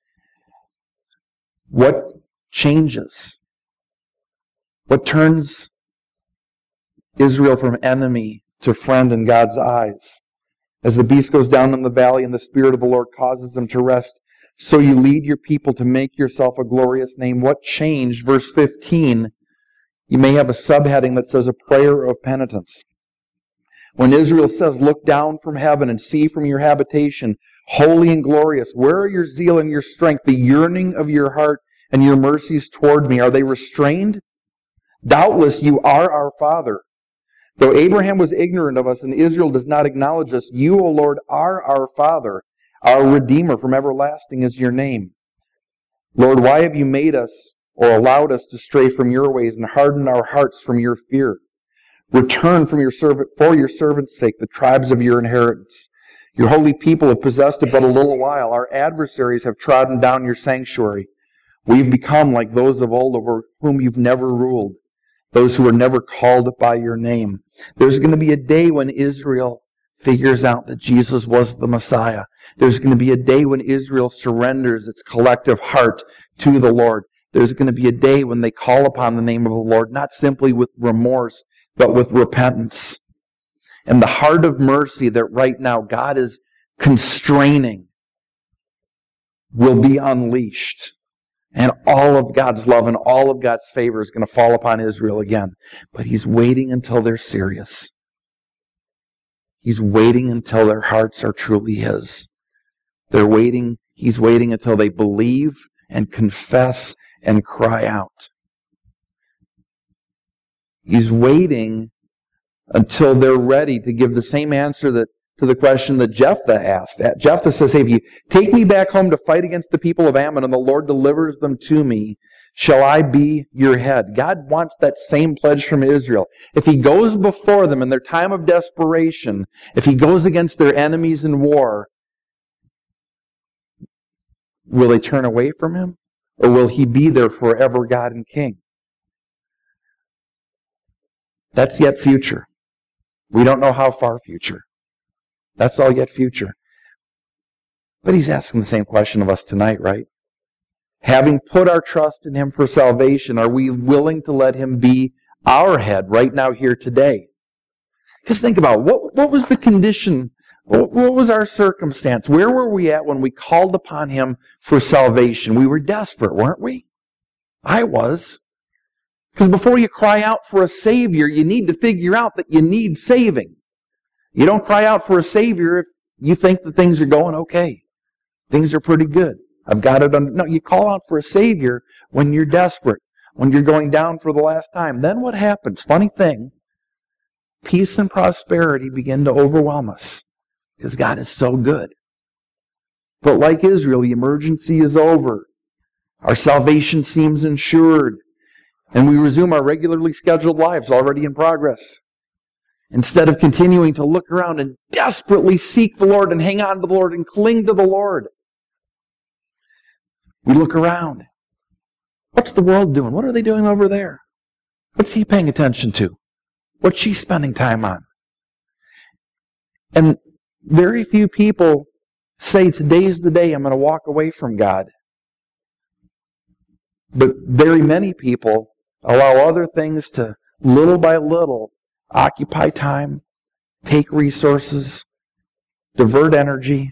What changes? What turns Israel from enemy to friend in God's eyes? As the beast goes down in the valley and the Spirit of the Lord causes them to rest, so you lead your people to make yourself a glorious name. What changed? Verse fifteen, you may have a subheading that says a prayer of penitence. When Israel says, look down from heaven and see from your habitation, holy and glorious, where are your zeal and your strength, the yearning of your heart and your mercies toward me? Are they restrained? Doubtless you are our Father. Though Abraham was ignorant of us and Israel does not acknowledge us, you, O Lord, are our Father. Our Redeemer from everlasting is your name. Lord, why have you made us or allowed us to stray from your ways and hardened our hearts from your fear? Return from your servant for your servant's sake the tribes of your inheritance. Your holy people have possessed it but a little while. Our adversaries have trodden down your sanctuary. We've become like those of old over whom you've never ruled, those who were never called by your name. There's going to be a day when Israel figures out that Jesus was the Messiah. There's going to be a day when Israel surrenders its collective heart to the Lord. There's going to be a day when they call upon the name of the Lord, not simply with remorse, but with repentance. And the heart of mercy that right now God is constraining will be unleashed. And all of God's love and all of God's favor is going to fall upon Israel again. But He's waiting until they're serious. He's waiting until their hearts are truly His. They're waiting, He's waiting until they believe and confess and cry out. He's waiting until they're ready to give the same answer that to the question that Jephthah asked. Jephthah says, hey, if you take me back home to fight against the people of Ammon and the Lord delivers them to me, shall I be your head? God wants that same pledge from Israel. If He goes before them in their time of desperation, if He goes against their enemies in war, will they turn away from Him? Or will He be their forever God and King? That's yet future. We don't know how far future. That's all yet future. But He's asking the same question of us tonight, right? Having put our trust in Him for salvation, are we willing to let Him be our head right now, here, today? Because think about it. What, what was the condition? What, what was our circumstance? Where were we at when we called upon Him for salvation? We were desperate, weren't we? I was. Because before you cry out for a Savior, you need to figure out that you need saving. You don't cry out for a Savior if you think that things are going okay. Things are pretty good. I've got it under... No, you call out for a Savior when you're desperate, when you're going down for the last time. Then what happens? Funny thing, peace and prosperity begin to overwhelm us because God is so good. But like Israel, the emergency is over. Our salvation seems ensured. And we resume our regularly scheduled lives already in progress. Instead of continuing to look around and desperately seek the Lord and hang on to the Lord and cling to the Lord, we look around. What's the world doing? What are they doing over there? What's he paying attention to? What's she spending time on? And very few people say, today's the day I'm going to walk away from God. But very many people allow other things to, little by little, occupy time, take resources, divert energy.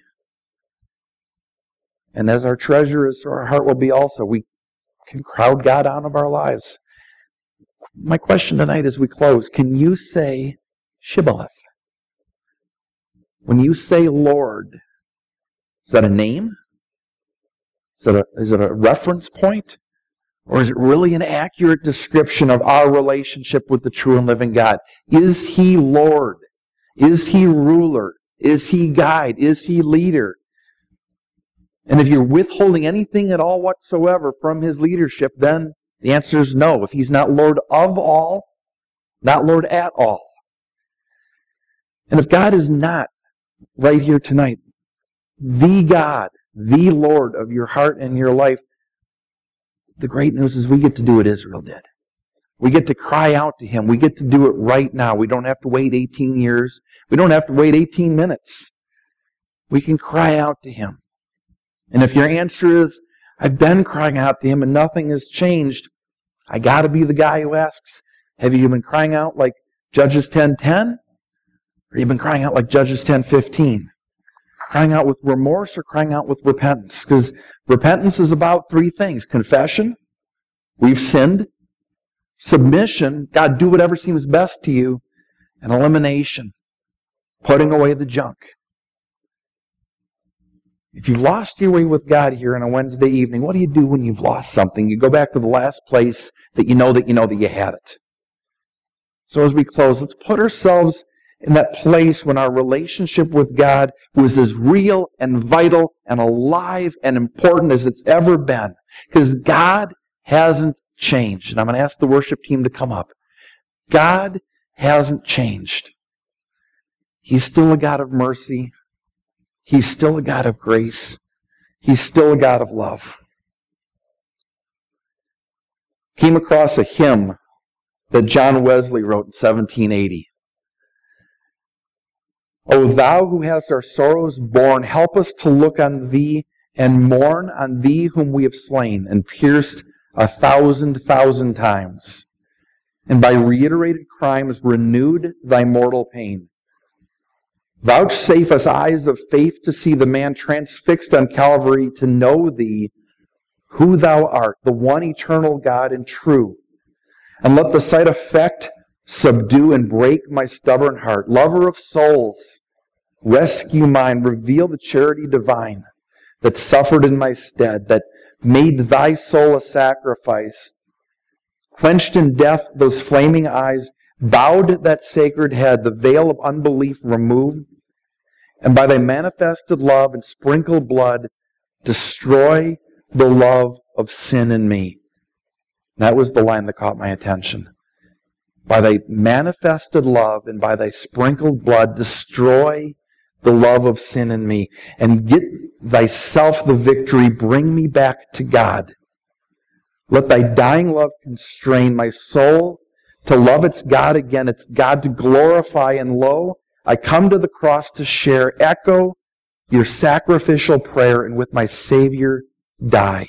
And as our treasure is, our heart will be also. We can crowd God out of our lives. My question tonight as we close, can you say Shibboleth? When you say Lord, is that a name? Is that a, is it a reference point? Or is it really an accurate description of our relationship with the true and living God? Is He Lord? Is He ruler? Is He guide? Is He leader? And if you're withholding anything at all whatsoever from His leadership, then the answer is no. If He's not Lord of all, not Lord at all. And if God is not right here tonight, the God, the Lord of your heart and your life, the great news is we get to do what Israel did. We get to cry out to Him. We get to do it right now. We don't have to wait eighteen years. We don't have to wait eighteen minutes. We can cry out to Him. And if your answer is, I've been crying out to Him and nothing has changed, I got to be the guy who asks, have you been crying out like Judges ten ten? Or you've been crying out like Judges ten fifteen. Crying out with remorse or crying out with repentance? Because repentance is about three things. Confession, we've sinned. Submission, God, do whatever seems best to you. And elimination, putting away the junk. If you've lost your way with God here on a Wednesday evening, what do you do when you've lost something? You go back to the last place that you know that you know that you had it. So as we close, let's put ourselves in that place when our relationship with God was as real and vital and alive and important as it's ever been. Because God hasn't changed. And I'm going to ask the worship team to come up. God hasn't changed. He's still a God of mercy. He's still a God of grace. He's still a God of love. Came across a hymn that John Wesley wrote in seventeen eighty. O thou who hast our sorrows borne, help us to look on thee and mourn on thee whom we have slain and pierced a thousand thousand times, and by reiterated crimes renewed thy mortal pain. Vouchsafe us eyes of faith to see the man transfixed on Calvary, to know thee, who thou art, the one eternal God and true. And let the sight affect, subdue, and break my stubborn heart. Lover of souls, rescue mine, reveal the charity divine that suffered in my stead, that made thy soul a sacrifice, quenched in death those flaming eyes, bowed that sacred head, the veil of unbelief removed, and by thy manifested love and sprinkled blood, destroy the love of sin in me. That was the line that caught my attention. By thy manifested love and by thy sprinkled blood, destroy the love of sin in me, and get thyself the victory, bring me back to God. Let thy dying love constrain my soul to love its God again, its God to glorify, and lo, I come to the cross to share, echo your sacrificial prayer, and with my Savior die.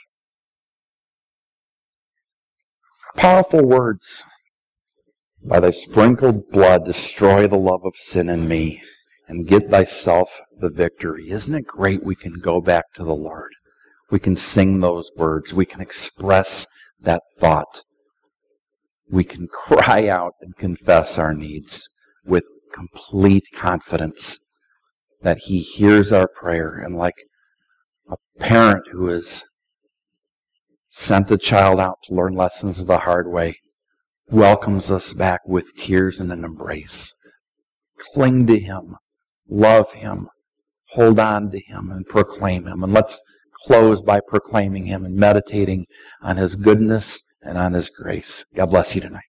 Powerful words. By thy sprinkled blood, destroy the love of sin in me, and get thyself the victory. Isn't it great we can go back to the Lord? We can sing those words. We can express that thought. We can cry out and confess our needs with complete confidence that He hears our prayer. And like a parent who has sent a child out to learn lessons the hard way, welcomes us back with tears and an embrace. Cling to Him. Love Him. Hold on to Him and proclaim Him. And let's close by proclaiming Him and meditating on His goodness and on His grace. God bless you tonight.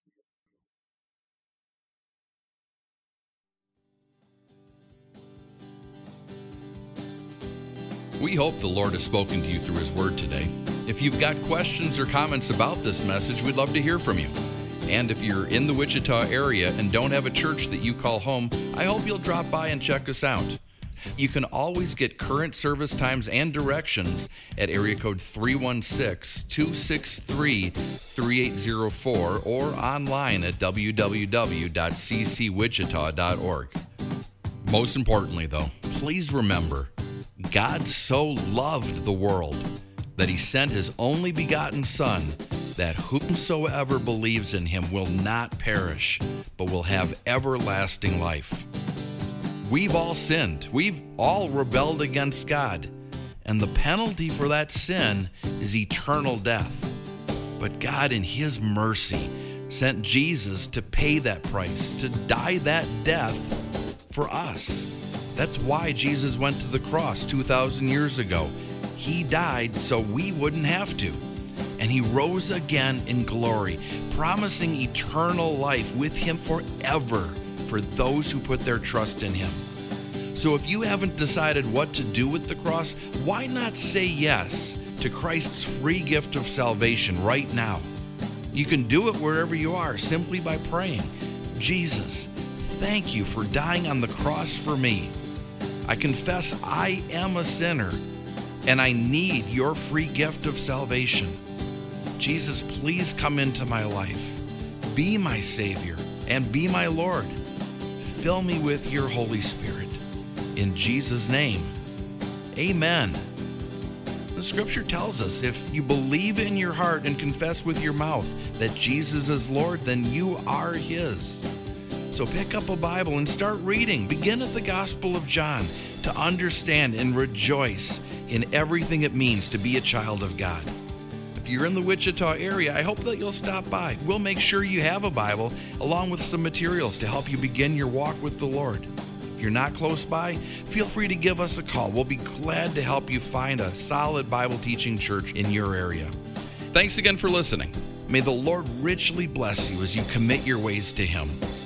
We hope the Lord has spoken to you through His Word today. If you've got questions or comments about this message, we'd love to hear from you. And if you're in the Wichita area and don't have a church that you call home, I hope you'll drop by and check us out. You can always get current service times and directions at area code three one six, two six three, three eight zero four or online at w w w dot c c wichita dot org. Most importantly, though, please remember, God so loved the world that He sent His only begotten Son, that whomsoever believes in Him will not perish, but will have everlasting life. We've all sinned. We've all rebelled against God. And the penalty for that sin is eternal death. But God, in His mercy, sent Jesus to pay that price, to die that death for us. That's why Jesus went to the cross two thousand years ago. He died so we wouldn't have to. And He rose again in glory, promising eternal life with Him forever for those who put their trust in Him. So if you haven't decided what to do with the cross, why not say yes to Christ's free gift of salvation right now? You can do it wherever you are simply by praying, Jesus, thank you for dying on the cross for me. I confess I am a sinner and I need your free gift of salvation. Jesus, please come into my life. Be my Savior and be my Lord. fill me with your Holy Spirit. In Jesus' name, amen. The scripture tells us if you believe in your heart and confess with your mouth that Jesus is Lord, then you are His. So pick up a Bible and start reading. Begin at the Gospel of John to understand and rejoice in everything it means to be a child of God. If you're in the Wichita area, I hope that you'll stop by. We'll make sure you have a Bible along with some materials to help you begin your walk with the Lord. If you're not close by, feel free to give us a call. We'll be glad to help you find a solid Bible teaching church in your area. Thanks again for listening. May the Lord richly bless you as you commit your ways to Him.